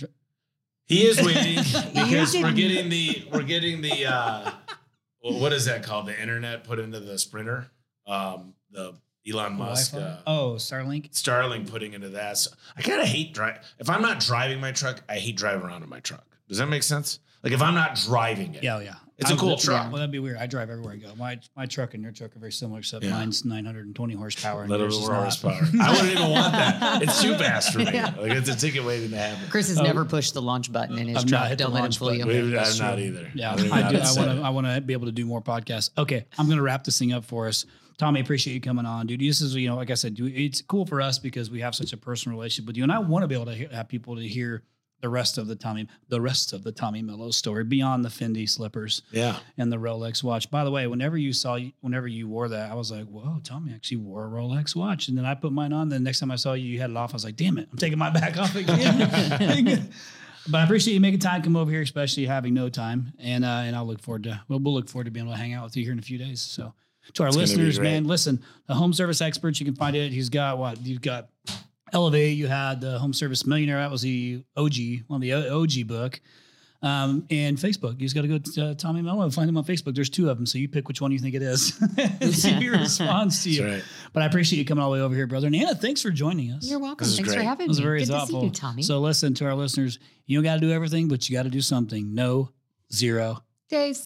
He is waiting because You we're didn't- getting the we're getting the uh, well, what is that called? The internet put into the Sprinter, um, the Elon Musk, Wi-Fi? uh, oh, Starlink. Starlink putting into that. So I kind of hate drive. If I'm not driving my truck, I hate driving around in my truck. Does that make sense? Like if I'm not driving it, Yeah, yeah. It's a I- cool yeah, truck. Well, that'd be weird. I drive everywhere I go. My my truck and your truck are very similar, except Yeah. mine's nine hundred twenty horsepower. And little yours is more not. horsepower. I wouldn't even want that. It's too fast for me. Yeah. Like it's a ticket waiting to happen. Chris has Oh. never pushed the launch button in his I've not truck. hit the Don't let him launch fool you. button. Maybe That's I'm not true. either. Yeah, don't even I know do. how to I say want it. to. I want to be able to do more podcasts. Okay, I'm going to wrap this thing up for us. Tommy, appreciate you coming on, dude. This is, you know, like I said, dude, it's cool for us because we have such a personal relationship with you, and I want to be able to hear, have people to hear the rest of the Tommy, the rest of the Tommy Mello story beyond the Fendi slippers Yeah. and the Rolex watch. By the way, whenever you saw, whenever you wore that, I was like, whoa, Tommy actually wore a Rolex watch. And then I put mine on. The next time I saw you, you had it off. I was like, damn it, I'm taking mine back off again. But I appreciate you making time to come over here, especially having no time. And, uh, and I'll look forward to, well, we'll look forward to being able to hang out with you here in a few days. So to our It's gonna be listeners, great. man, listen, the home service experts, you can find it. He's got what you've got. Elevate, you had the Home Service Millionaire. That was the O G, one of the O G book. Um, and Facebook, you just got to go to uh, Tommy Mello and find him on Facebook. There's two of them, so you pick which one you think it is. And see who responds to you. That's right. But I appreciate you coming all the way over here, brother. And Anna, thanks for joining us. You're welcome. This is Thanks for great. having It was me. very Good thoughtful. to see you, Tommy. So listen, to our listeners, you don't got to do everything, but you got to do something. No, zero. Days.